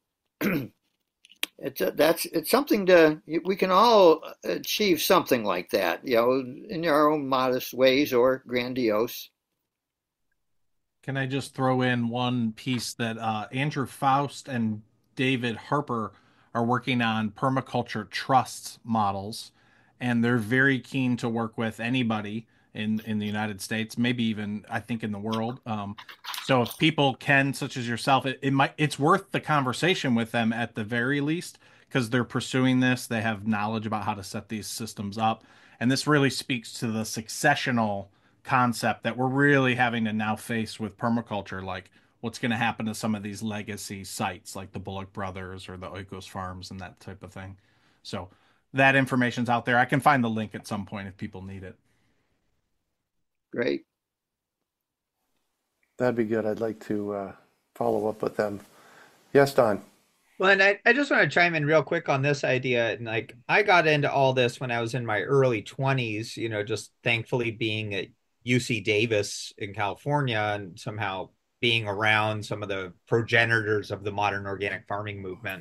it's a, that's it's something to we can all achieve something like that, you know, in our own modest ways or grandiose. Can I just throw in one piece that uh, Andrew Faust and David Harper are working on permaculture trusts models, and they're very keen to work with anybody in in the United States, maybe even I think in the world. Um, so if people can, such as yourself, it, it might it's worth the conversation with them at the very least, because they're pursuing this. They have knowledge about how to set these systems up, and this really speaks to the successional concept that we're really having to now face with permaculture, like what's going to happen to some of these legacy sites like the Bullock Brothers or the Oikos Farms and that type of thing. So that information's out there. I can find the link at some point if people need it. Great. That'd be good. I'd like to uh, follow up with them. Yes, Don. Well, and I, I just want to chime in real quick on this idea. And like, I got into all this when I was in my early twenties, you know, just thankfully being at U C Davis in California and somehow being around some of the progenitors of the modern organic farming movement.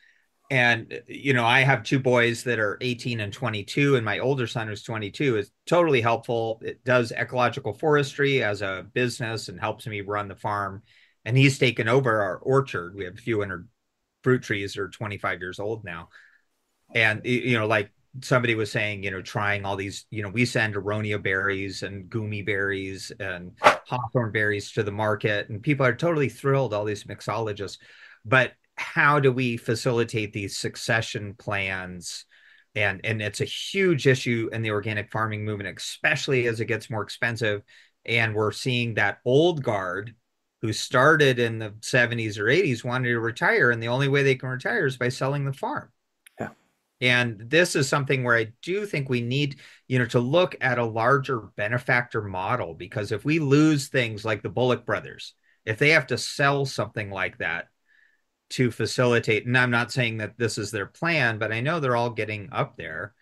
And, you know, I have two boys that are eighteen and twenty-two, and my older son who's twenty-two is totally helpful. It does ecological forestry as a business and helps me run the farm. And he's taken over our orchard. We have a few hundred fruit trees that are twenty-five years old now. And, you know, like somebody was saying, you know, trying all these, you know, we send aronia berries and gumi berries and hawthorn berries to the market, and people are totally thrilled, all these mixologists. But how do we facilitate these succession plans? And, and it's a huge issue in the organic farming movement, especially as it gets more expensive. And we're seeing that old guard who started in the seventies or eighties wanted to retire, and the only way they can retire is by selling the farm. Yeah. And this is something where I do think we need, you know, to look at a larger benefactor model, because if we lose things like the Bullock Brothers, if they have to sell something like that to facilitate, and I'm not saying that this is their plan, but I know they're all getting up there.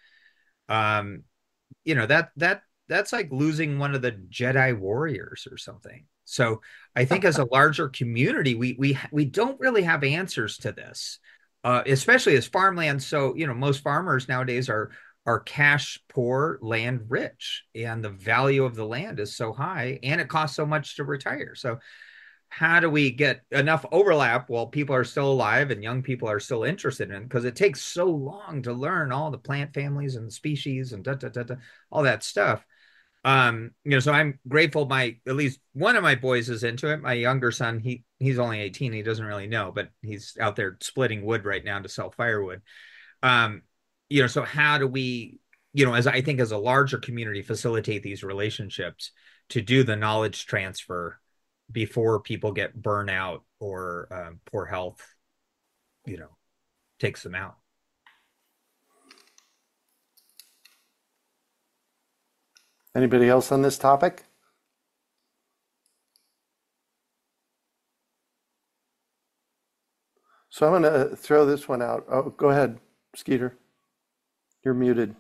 Um, you know, that that that's like losing one of the Jedi warriors or something. So I think as a larger community, we we we don't really have answers to this, uh, especially as farmland. So, you know, most farmers nowadays are are cash poor, land rich, and the value of the land is so high, and it costs so much to retire. So how do we get enough overlap while people are still alive and young people are still interested in it? Because it takes so long to learn all the plant families and species and da, da, da, da, all that stuff. Um, you know, so I'm grateful my, at least one of my boys is into it. My younger son, he he's only eighteen. He doesn't really know, but he's out there splitting wood right now to sell firewood. Um, you know, so how do we, you know, as I think as a larger community, facilitate these relationships to do the knowledge transfer before people get burnout or um, poor health, you know, takes them out. Anybody else on this topic? So I'm going to throw this one out. Oh, go ahead, Skeeter. You're muted.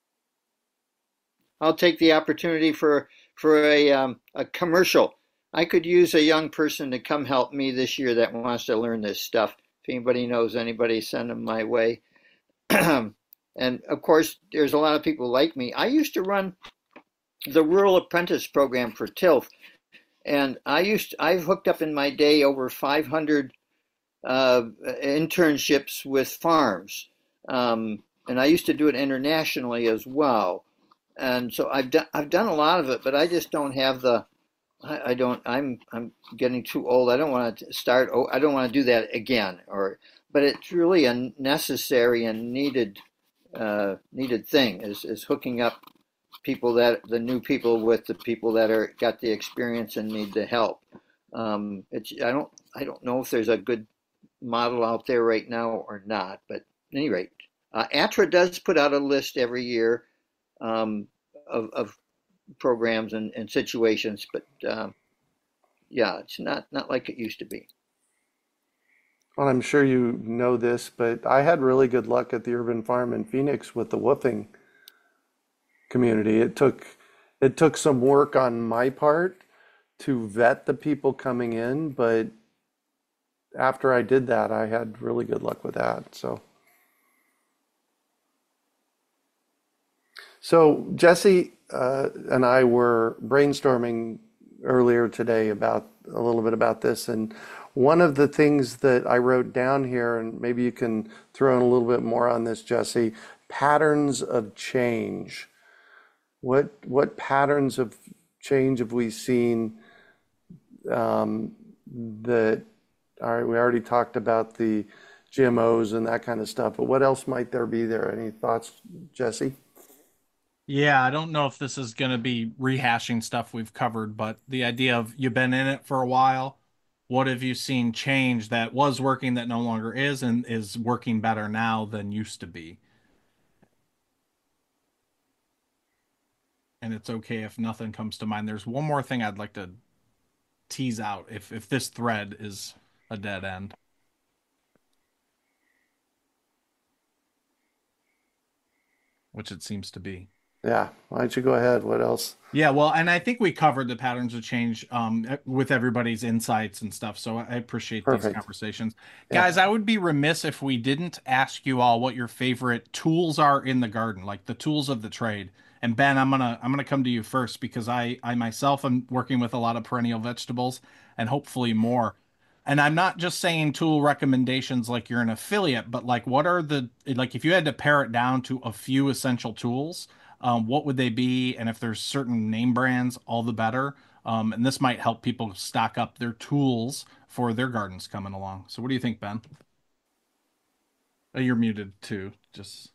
I'll take the opportunity for for a um, a commercial. I could use a young person to come help me this year that wants to learn this stuff. If anybody knows anybody, send them my way. And of course, there's a lot of people like me. I used to run the Rural Apprentice Program for T I L F, and I used to, I've hooked up in my day over five hundred uh, internships with farms, um, and I used to do it internationally as well. And so I've done I've done a lot of it, but I just don't have the I, I don't I'm I'm getting too old. I don't want to start. Oh, I don't want to do that again. Or but it's really a necessary and needed uh, needed thing is is hooking up people that the new people with the people that are got the experience and need the help. Um, it's I don't I don't know if there's a good model out there right now or not, but at any rate, Uh, A T R A does put out a list every year um, of, of programs and, and situations, but uh, yeah, it's not, not like it used to be. Well, I'm sure you know this, but I had really good luck at the urban farm in Phoenix with the woofing community. It took it took some work on my part to vet the people coming in, but after I did that, I had really good luck with that. So, so Jesse uh, and I were brainstorming earlier today about a little bit about this, and one of the things that I wrote down here, and maybe you can throw in a little bit more on this, Jesse, patterns of change. What what patterns of change have we seen um, that, all right, we already talked about the G M Os and that kind of stuff, but what else might there be there? Any thoughts, Jesse? Yeah, I don't know if this is going to be rehashing stuff we've covered, but the idea of you've been in it for a while. What have you seen change that was working that no longer is and is working better now than used to be? And it's okay if nothing comes to mind. There's one more thing I'd like to tease out if if this thread is a dead end. Which it seems to be. Yeah, why don't you go ahead? What else? Yeah, well, and I think we covered the patterns of change um, with everybody's insights and stuff. So I appreciate Perfect. these conversations. Yeah. Guys, I would be remiss if we didn't ask you all what your favorite tools are in the garden, like the tools of the trade. And Ben, I'm gonna I'm gonna come to you first because I I myself am working with a lot of perennial vegetables and hopefully more. And I'm not just saying tool recommendations like you're an affiliate, but like what are the like if you had to pare it down to a few essential tools, um, what would they be? And if there's certain name brands, all the better. Um, and this might help people stock up their tools for their gardens coming along. So what do you think, Ben? Oh, you're muted too. Just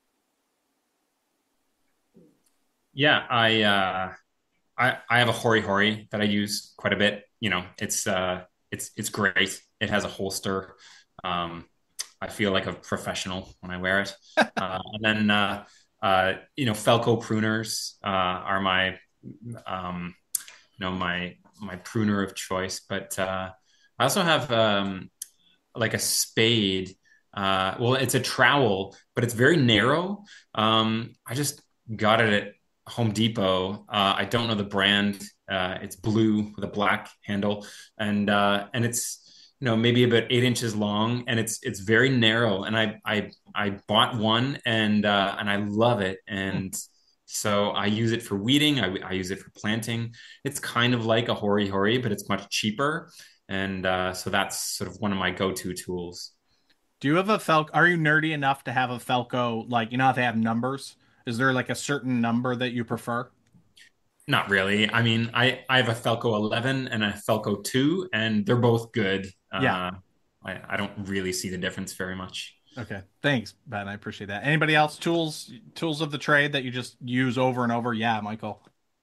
Yeah, I uh, I I have a Hori Hori that I use quite a bit. You know, it's uh, it's it's great. It has a holster. Um, I feel like a professional when I wear it. Uh, and then uh, uh, you know, Felco pruners uh, are my um, you know my my pruner of choice. But uh, I also have um, like a spade. Uh, well, it's a trowel, but it's very narrow. Um, I just got it at Home Depot. Uh, I don't know the brand. Uh, it's blue with a black handle, and uh, and it's you know maybe about eight inches long, and it's it's very narrow. And I I I bought one, and uh, and I love it. And so I use it for weeding. I, I use it for planting. It's kind of like a Hori Hori, but it's much cheaper. And uh, so that's sort of one of my go-to tools. do you have a Felco? Are you nerdy enough to have a Felco? Like, you know how they have numbers? Is there like a certain number that you prefer? Not really. I mean, I, I have a Felco eleven and a Felco two, and they're both good. Yeah. Uh, I, I don't really see the difference very much. Okay. Thanks, Ben. I appreciate that. Anybody else? Tools, tools of the trade that you just use over and over? Yeah, Michael.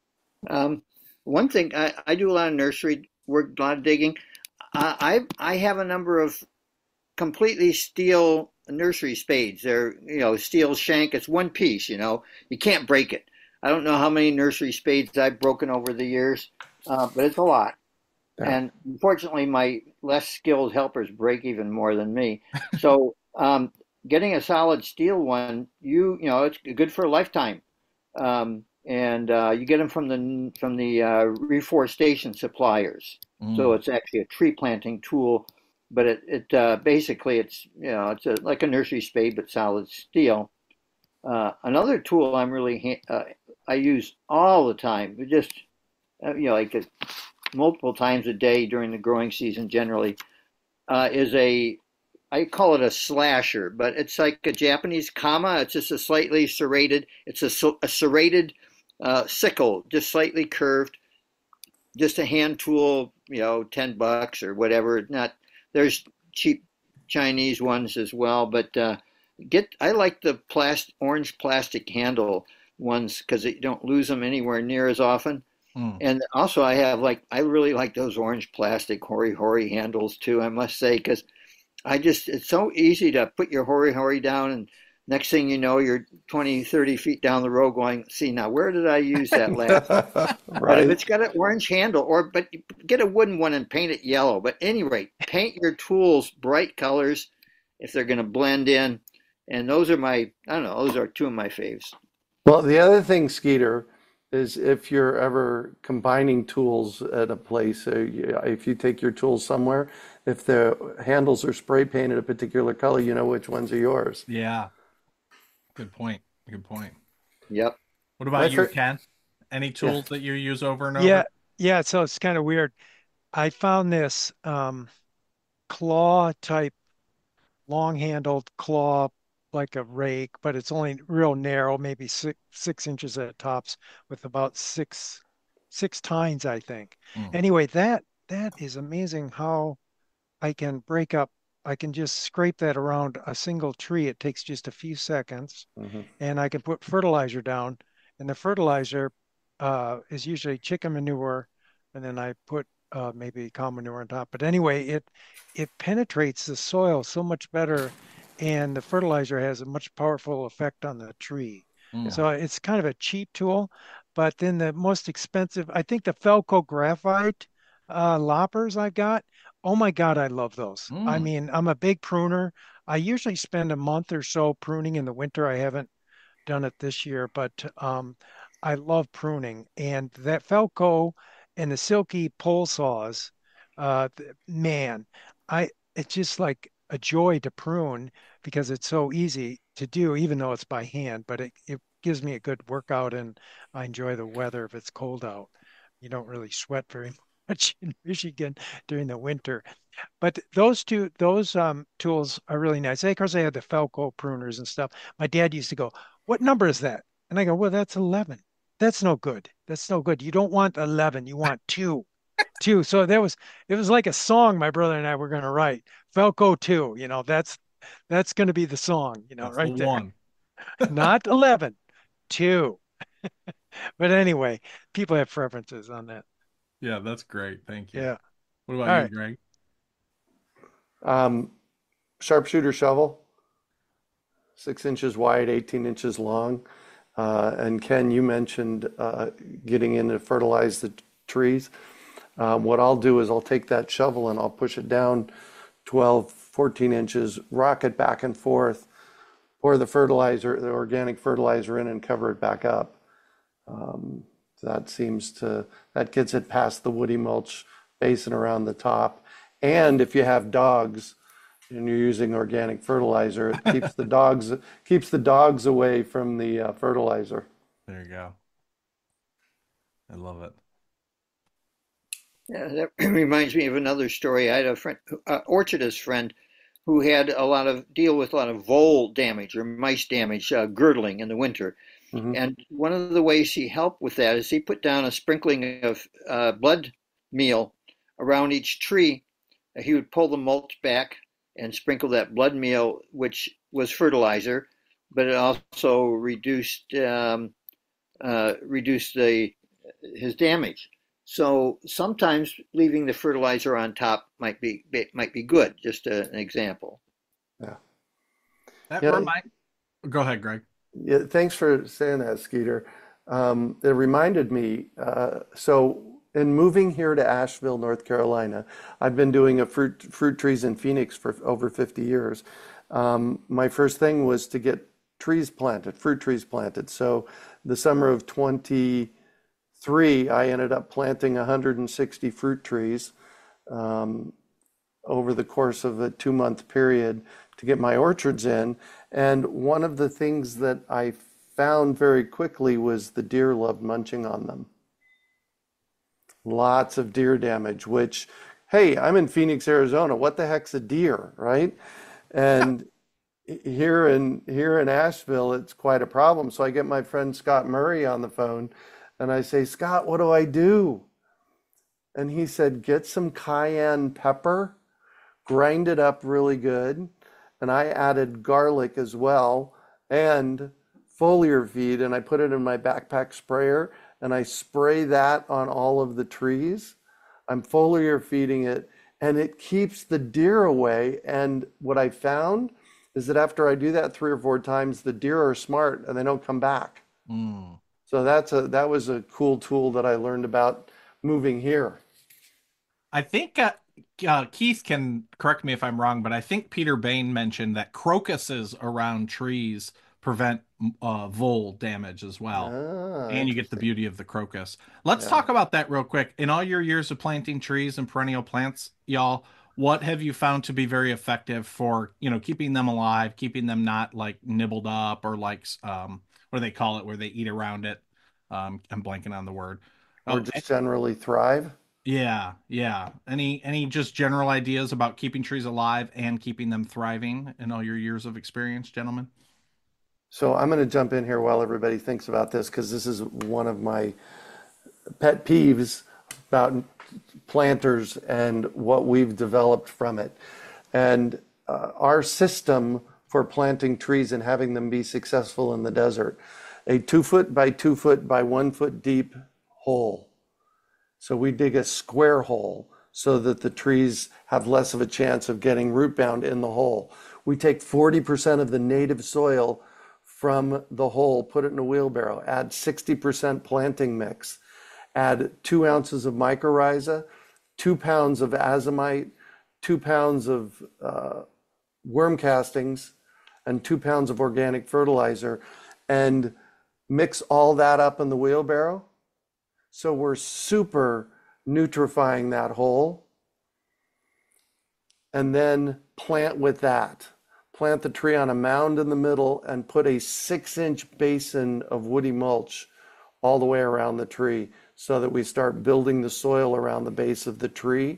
Um, one thing I, I do a lot of nursery work, a lot of digging. Uh, I I have a number of completely steel nursery spades. They're you know steel shank. It's one piece. You know you can't break it. I don't know how many nursery spades I've broken over the years, uh, but it's a lot. Yeah. And unfortunately, my less skilled helpers break even more than me. So um, getting a solid steel one, you you know it's good for a lifetime. Um, and uh, you get them from the from the uh, reforestation suppliers. Mm. So it's actually a tree planting tool, but it it uh, basically it's you know it's a, like a nursery spade but solid steel. Uh, another tool I'm really uh, I use all the time, but just uh, you know like uh, multiple times a day during the growing season generally, uh, is a I call it a slasher, but it's like a Japanese kama. It's just a slightly serrated. It's a, a serrated uh, sickle, just slightly curved. Just a hand tool, you know, ten bucks or whatever. Not there's cheap Chinese ones as well, but uh, get. I like the plastic, orange plastic handle ones because you don't lose them anywhere near as often. Mm. And also, I have like I really like those orange plastic Hori Hori handles too. I must say because I just it's so easy to put your Hori Hori down and next thing you know, you're twenty, thirty feet down the road going, see, now where did I use that last? But if Right. it's got an orange handle, or but get a wooden one and paint it yellow. But at any rate, paint your tools bright colors if they're going to blend in. And those are my, I don't know, those are two of my faves. Well, the other thing, Skeeter, is if you're ever combining tools at a place, uh, you- if you take your tools somewhere, if the handles are spray painted a particular color, you know which ones are yours. Yeah. Good point. Good point. Yep. What about My you, fir- Ken? Any Yeah. tools that you use over and Yeah, over? yeah. So it's kind of weird. I found this um, claw type, long-handled claw, like a rake, but it's only real narrow, maybe six six inches at tops, with about six six tines, I think. Mm. Anyway, that that is amazing how I can break up. I can just scrape that around a single tree. It takes just a few seconds, Mhm. and I can put fertilizer down. And the fertilizer uh, is usually chicken manure, and then I put uh, maybe cow manure on top. But anyway, it it penetrates the soil so much better, and the fertilizer has a much powerful effect on the tree. Mm. So it's kind of a cheap tool. But then the most expensive, I think the Felco graphite uh, loppers I've got. Oh my God, I love those. I Mm. mean, I'm a big pruner. I usually spend a month or so pruning in the winter. I haven't done it this year, but um, I love pruning. And that Felco and the Silky pole saws, uh, th- man, I it's just like a joy to prune because it's so easy to do, even though it's by hand. But it, it gives me a good workout, and I enjoy the weather if it's cold out. You don't really sweat very much in Michigan during the winter. But those two, those um, tools are really nice. Of course, I had the Felco pruners and stuff. My dad used to go, "What number is that?" And I go, "Well, that's eleven. That's no good. That's no good. You don't want eleven. You want two, two." So there was, it was like a song my brother and I were going to write. Felco two. You know, that's that's going to be the song. You know, That's the right there. one. Not eleven, two. But anyway, people have preferences on that. Yeah, that's great. Thank you. Yeah. What All about you, right. Greg? Um, Sharpshooter shovel, six inches wide, eighteen inches long. Uh, and Ken, you mentioned uh, getting in to fertilize the t- trees. Um, what I'll do is I'll take that shovel and I'll push it down twelve, fourteen inches, rock it back and forth, pour the fertilizer, the organic fertilizer in and cover it back up. Um, that seems to, that gets it past the woody mulch basin around the top. And if you have dogs and you're using organic fertilizer, it keeps the dogs, keeps the dogs away from the uh, fertilizer. There you go. I love it. Yeah, that reminds me of another story. I had a friend, uh, orchardist friend, who had a lot of deal with a lot of vole damage or mice damage, uh, girdling in the winter. Mhm. And one of the ways he helped with that is he put down a sprinkling of uh, blood meal around each tree. He would pull the mulch back and sprinkle that blood meal, which was fertilizer, but it also reduced um, uh, reduced the his damage. So sometimes leaving the fertilizer on top might be might be good. Just a, an example. Yeah. That Yeah. remind. Go ahead, Greg. Yeah, thanks for saying that, Skeeter. Um, it reminded me, uh, so in moving here to Asheville, North Carolina, I've been doing a fruit fruit trees in Phoenix for over fifty years. Um, my first thing was to get trees planted, fruit trees planted. So the summer of twenty-three, I ended up planting one hundred sixty fruit trees um, over the course of a two month period to get my orchards in. And one of the things that I found very quickly was the deer loved munching on them. Lots of deer damage, which, hey, I'm in Phoenix, Arizona. What the heck's a deer, right? And here in here in Asheville, it's quite a problem. So I get my friend Scott Murray on the phone and I say, Scott, what do I do? And he said, get some cayenne pepper, grind it up really good. And I added garlic as well and foliar feed, and I put it in my backpack sprayer and I spray that on all of the trees. I'm foliar feeding it and it keeps the deer away. And what I found is that after I do that three or four times, the deer are smart and they don't come back. Mm. So that's a that was a cool tool that I learned about moving here. I think uh, uh, Keith can correct me if I'm wrong, but I think Peter Bain mentioned that crocuses around trees prevent uh, vole damage as well. Ah, And you get the interesting. beauty of the crocus. Let's Yeah. talk about that real quick. In all your years of planting trees and perennial plants, y'all, what have you found to be very effective for, you know, keeping them alive, keeping them not like nibbled up or like um what do they call it where they eat around it? Um, I'm blanking on the word. Or Oh, just generally thrive. yeah, yeah. Any any just general ideas about keeping trees alive and keeping them thriving in all your years of experience, gentlemen? So I'm going to jump in here while everybody thinks about this because this is one of my pet peeves about planters and what we've developed from it. And uh, our system for planting trees and having them be successful in the desert, a two foot by two foot by one foot deep hole. So we dig a square hole so that the trees have less of a chance of getting root bound in the hole. We take forty percent of the native soil from the hole, put it in a wheelbarrow, add sixty percent planting mix, add two ounces of mycorrhiza, two pounds of azomite, two pounds of uh, worm castings, and two pounds of organic fertilizer, and mix all that up in the wheelbarrow. So we're super nutrifying that hole, and then plant with that. Plant the tree on a mound in the middle and put a six inch basin of woody mulch all the way around the tree so that we start building the soil around the base of the tree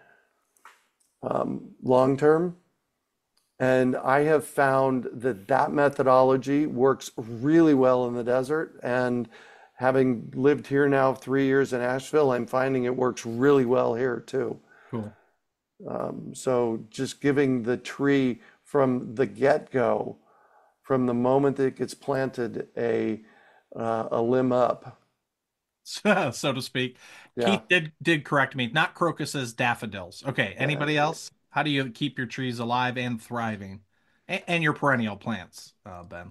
um, long term. And I have found that that methodology works really well in the desert. And having lived here now three years in Asheville, I'm finding it works really well here too. Cool. Um, so just giving the tree from the get-go, from the moment that it gets planted, a uh, a limb up. so to speak. Yeah. Keith did did correct me. Not crocuses, daffodils. Okay. Anybody Uh, else? How do you keep your trees alive and thriving, and, and your perennial plants, uh, Ben?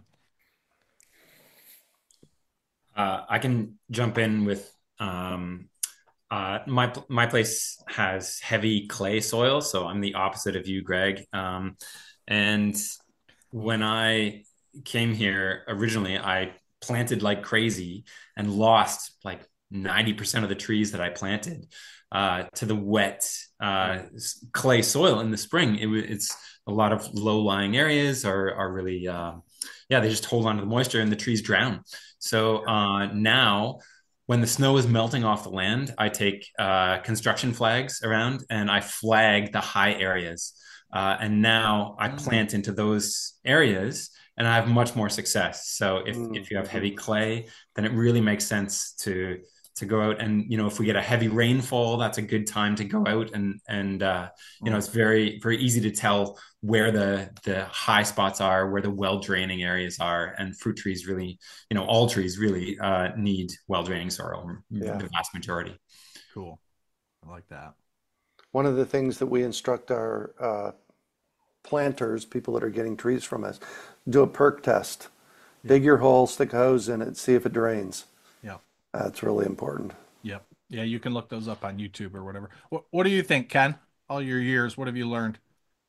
Uh, I can jump in with um, uh, my my place has heavy clay soil, so I'm the opposite of you, Greg. Um, and when I came here originally, I planted like crazy and lost like ninety percent of the trees that I planted uh, to the wet uh, clay soil in the spring. It, it's a lot of low-lying areas are are really uh, yeah, they just hold on to the moisture and the trees drown. So uh, now when the snow is melting off the land, I take uh, construction flags around and I flag the high areas. Uh, and now I plant into those areas and I have much more success. So if, if you have heavy clay, then it really makes sense to to go out and, you know, if we get a heavy rainfall, that's a good time to go out and and uh, you know, it's very very easy to tell where the the high spots are, where the well draining areas are, and fruit trees really, you know, all trees really uh, need well draining soil, Yeah. the vast majority. Cool. I like that. One of the things that we instruct our uh, planters, people that are getting trees from us, do a perk test. Dig your hole, stick a hose in it, see if it drains. Yeah. That's really important. Yep. Yeah, you can look those up on YouTube or whatever. What What do you think, Ken? All your years, what have you learned?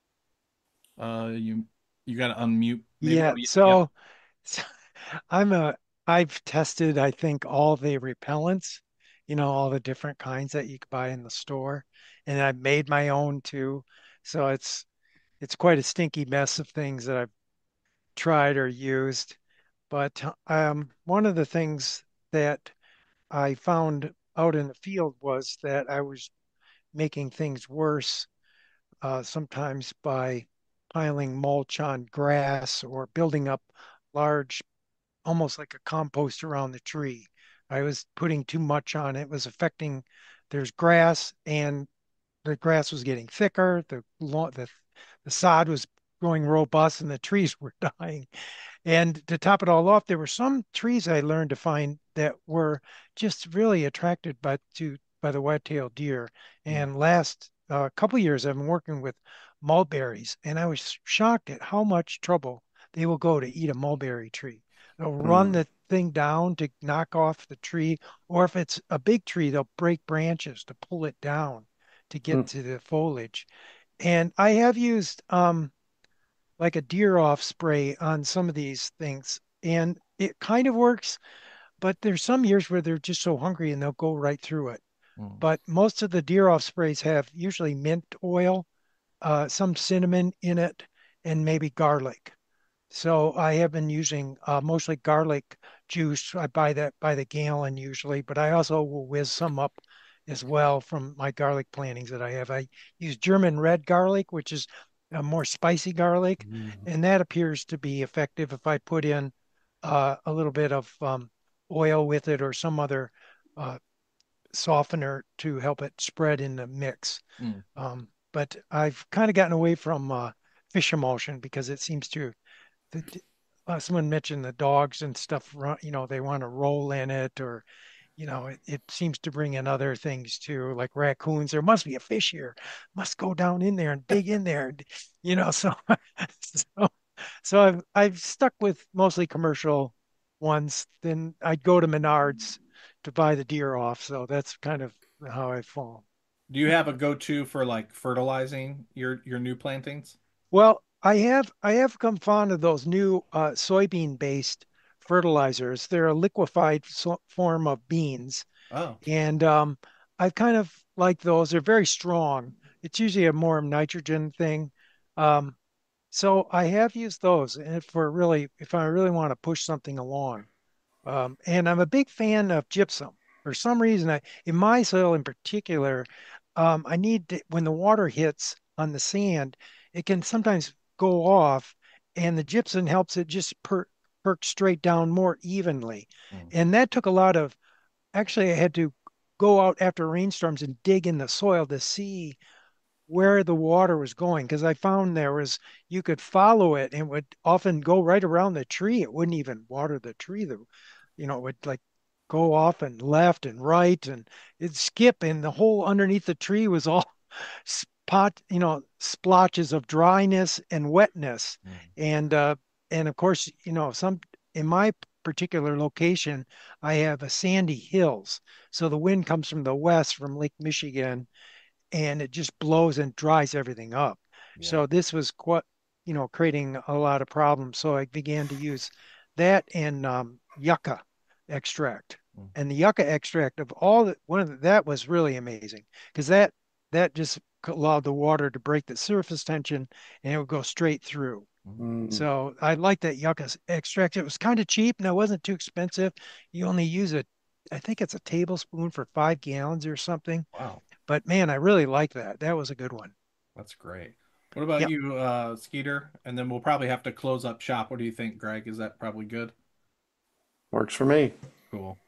Uh, you you got to unmute. Maybe. Yeah, Oh, yeah. so, so I'm a I've tested, I think, all the repellents, you know, all the different kinds that you could buy in the store, and I've made my own too. So it's it's quite a stinky mess of things that I've tried or used. But um, one of the things that I found out in the field was that I was making things worse uh, sometimes by piling mulch on grass or building up large, almost like a compost around the tree. I was putting too much on it. It was affecting, there's grass and the grass was getting thicker. The, the, the sod was growing robust and the trees were dying. And to top it all off, there were some trees I learned to find that were just really attracted by to by the white-tailed deer. And last uh, couple years, I've been working with mulberries, and I was shocked at how much trouble they will go to eat a mulberry tree. They'll run Mm. the thing down to knock off the tree, or if it's a big tree, they'll break branches to pull it down to get Mm. to the foliage. And I have used um, like a deer off spray on some of these things, and it kind of works, but there's some years where they're just so hungry and they'll go right through it. Mm. But most of the deer off sprays have usually mint oil, uh, some cinnamon in it, and maybe garlic. So I have been using uh, mostly garlic juice. I buy that by the gallon usually, but I also will whiz some up as well from my garlic plantings that I have. I use German red garlic, which is a more spicy garlic, Mm. and that appears to be effective if I put in uh, a little bit of um, oil with it or some other uh, softener to help it spread in the mix. Mm. Um, but I've kind of gotten away from uh, fish emulsion because it seems to the, uh, someone mentioned the dogs and stuff, you know, they want to roll in it or, you know, it, it seems to bring in other things too, like raccoons. There must be a fish here, must go down in there and dig in there, you know, so, so, so I've, I've stuck with mostly commercial ones. Then I'd go to Menards to buy the deer off. So that's kind of how I fall. Do you have a go-to for like fertilizing your your new plantings? Well, I have I have come fond of those new uh, soybean-based fertilizers. They're a liquefied so form of beans, Oh, and um, I kind of like those. They're very strong. It's usually a more nitrogen thing. Um, so I have used those, and for really, if I really want to push something along. Um, and I'm a big fan of gypsum. For some reason, I, in my soil in particular, um, I need to, when the water hits on the sand, it can sometimes go off, and the gypsum helps it just per, perk straight down more evenly. mm. And that took a lot of, actually, I had to go out after rainstorms and dig in the soil to see where the water was going because I found there was you could follow it and it would often go right around the tree. It wouldn't even water the tree. The, you know, it would like go off and left and right and it'd skip and the whole underneath the tree was all spot, you know, splotches of dryness and wetness. Mm. And uh and of course, you know, some in my particular location, I have a sandy hills. So the wind comes from the west from Lake Michigan and it just blows and dries everything up. Yeah. So this was quite, you know, creating a lot of problems. So I began to use that and um, yucca extract. Mm. And the yucca extract of all that, one of the, that was really amazing because that that just allowed the water to break the surface tension and it would go straight through. Mm. So I like that yucca extract. It was kind of cheap and it wasn't too expensive. You only use it, I think it's a tablespoon for five gallons or something. Wow, But man, I really like that. That was a good one. that's great. What about Yep. you, uh, Skeeter? And then we'll probably have to close up shop. What do you think, Greg? Is that probably good? Works for me. Cool.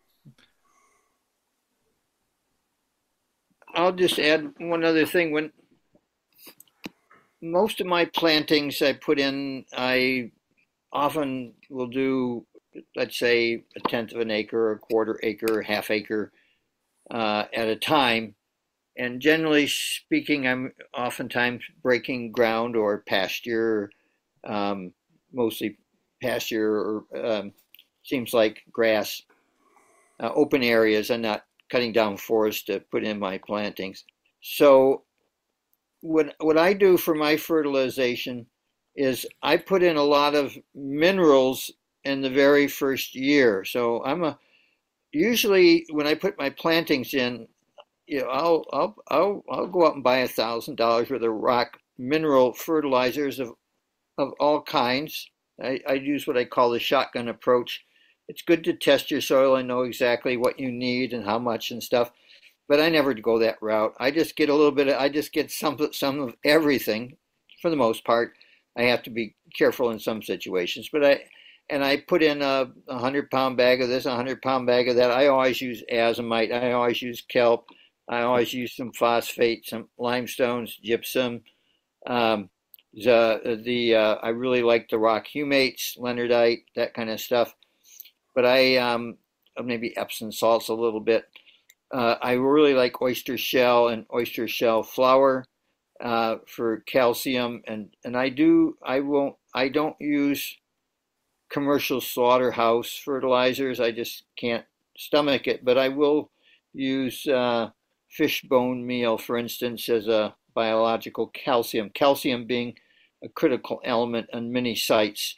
I'll just add one other thing. When most of my plantings I put in, I often will do, let's say, a tenth of an acre, a quarter acre, half acre uh, at a time. And generally speaking, I'm oftentimes breaking ground or pasture, um, mostly pasture or um, seems like grass, uh, open areas. I'm not cutting down forest to put in my plantings. So what what I do for my fertilization is I put in a lot of minerals in the very first year. So I'm a usually when I put my plantings in, you know, I'll I'll I'll I'll go out and buy a thousand dollars worth of rock mineral fertilizers of of all kinds. I, I use what I call the shotgun approach. It's good to test your soil and know exactly what you need and how much and stuff. But I never go that route. I just get a little bit of, I just get some some of everything for the most part. I have to be careful in some situations, but I and I put in a, a hundred pound bag of this, a hundred pound bag of that. I always use azomite. I always use kelp. I always use some phosphate, some limestones, gypsum. Um, the the uh, I really like the rock humates, leonardite, that kind of stuff. But I um, maybe Epsom salts a little bit. Uh, I really like oyster shell and oyster shell flour. uh, for calcium, and and I do I won't I don't use commercial slaughterhouse fertilizers. I just can't stomach it, but I will use uh, fish bone meal, for instance, as a biological calcium. Calcium being a critical element on many sites.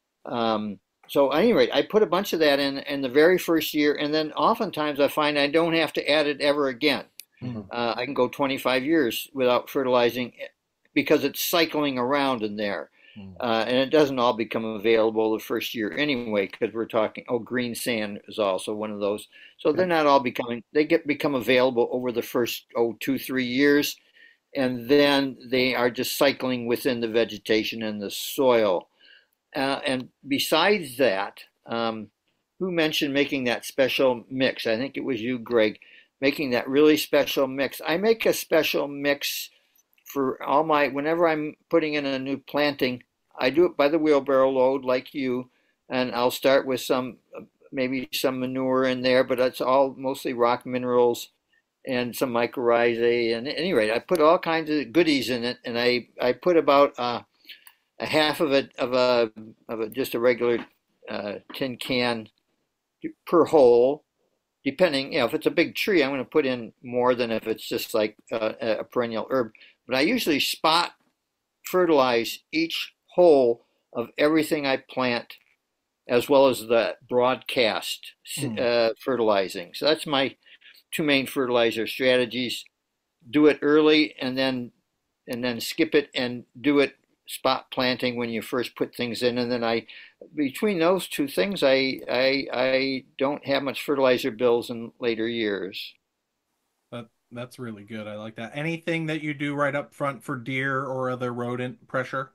Um, so at any rate, I put a bunch of that in in the very first year, and then oftentimes I find I don't have to add it ever again. Mm-hmm. Uh, I can go twenty-five years without fertilizing because it's cycling around in there. Uh, and it doesn't all become available the first year anyway, because we're talking, oh, green sand is also one of those. So they're not all becoming, they get become available over the first, oh, two, three years. And then they are just cycling within the vegetation and the soil. Uh, and besides that, um, who mentioned making that special mix? I think it was you, Greg, making that really special mix. I make a special mix for all my, whenever I'm putting in a new planting, I do it by the wheelbarrow load like you, and I'll start with some, maybe some manure in there, but it's all mostly rock minerals and some mycorrhizae. And at any rate, I put all kinds of goodies in it, and I, I put about uh, a half of it of a of a just a regular uh, tin can per hole. Depending, you know, if it's a big tree, I'm going to put in more than if it's just like uh, a perennial herb. But I usually spot fertilize each hole of everything I plant, as well as the broadcast mm. uh, fertilizing. So that's my two main fertilizer strategies: do it early, and then and then skip it and do it spot planting when you first put things in. And then I, between those two things, I I I don't have much fertilizer bills in later years. That that's really good. I like that. Anything that you do right up front for deer or other rodent pressure?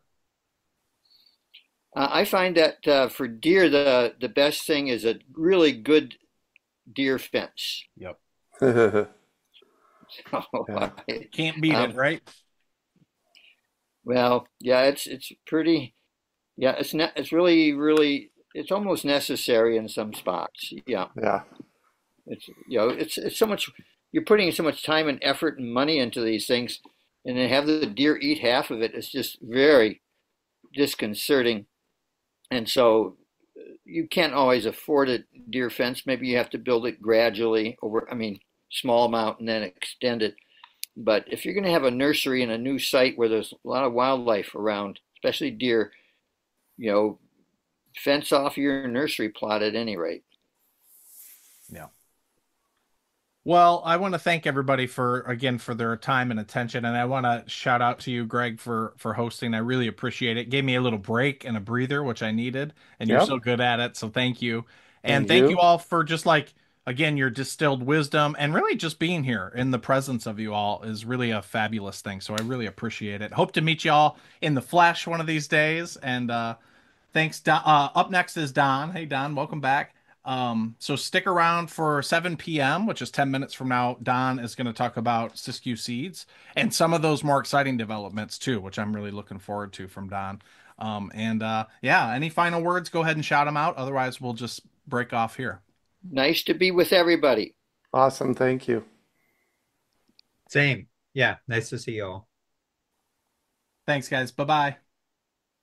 Uh, I find that uh, for deer, the the best thing is a really good deer fence. Yep. So, yeah. I, Can't beat um, it, right? Well, yeah, it's it's pretty. Yeah, it's ne- it's really really it's almost necessary in some spots. Yeah. Yeah. It's you know it's it's so much. You're putting so much time and effort and money into these things, and then have the deer eat half of it. It's just very disconcerting. And so you can't always afford a deer fence. Maybe you have to build it gradually over, I mean, small amount and then extend it. But if you're going to have a nursery in a new site where there's a lot of wildlife around, especially deer, you know, fence off your nursery plot at any rate. Yeah. Well, I want to thank everybody for, again, for their time and attention. And I want to shout out to you, Greg, for, for hosting. I really appreciate it. Gave me a little break and a breather, which I needed. And yep. You're so good at it. So thank you. And thank, thank you. you all for just like, again, your distilled wisdom, and really just being here in the presence of you all is really a fabulous thing. So I really appreciate it. Hope to meet you all in the flesh one of these days. And uh, thanks. Don. Uh, up next is Don. Hey, Don, welcome back. Um, so stick around for seven p.m., which is ten minutes from now. Don is going to talk about Siskiyou seeds and some of those more exciting developments too, which I'm really looking forward to from Don. Um, and uh, yeah, any final words, go ahead and shout them out. Otherwise we'll just break off here. Nice to be with everybody. Awesome. Thank you. Same. Yeah. Nice to see you all. Thanks guys. Bye-bye.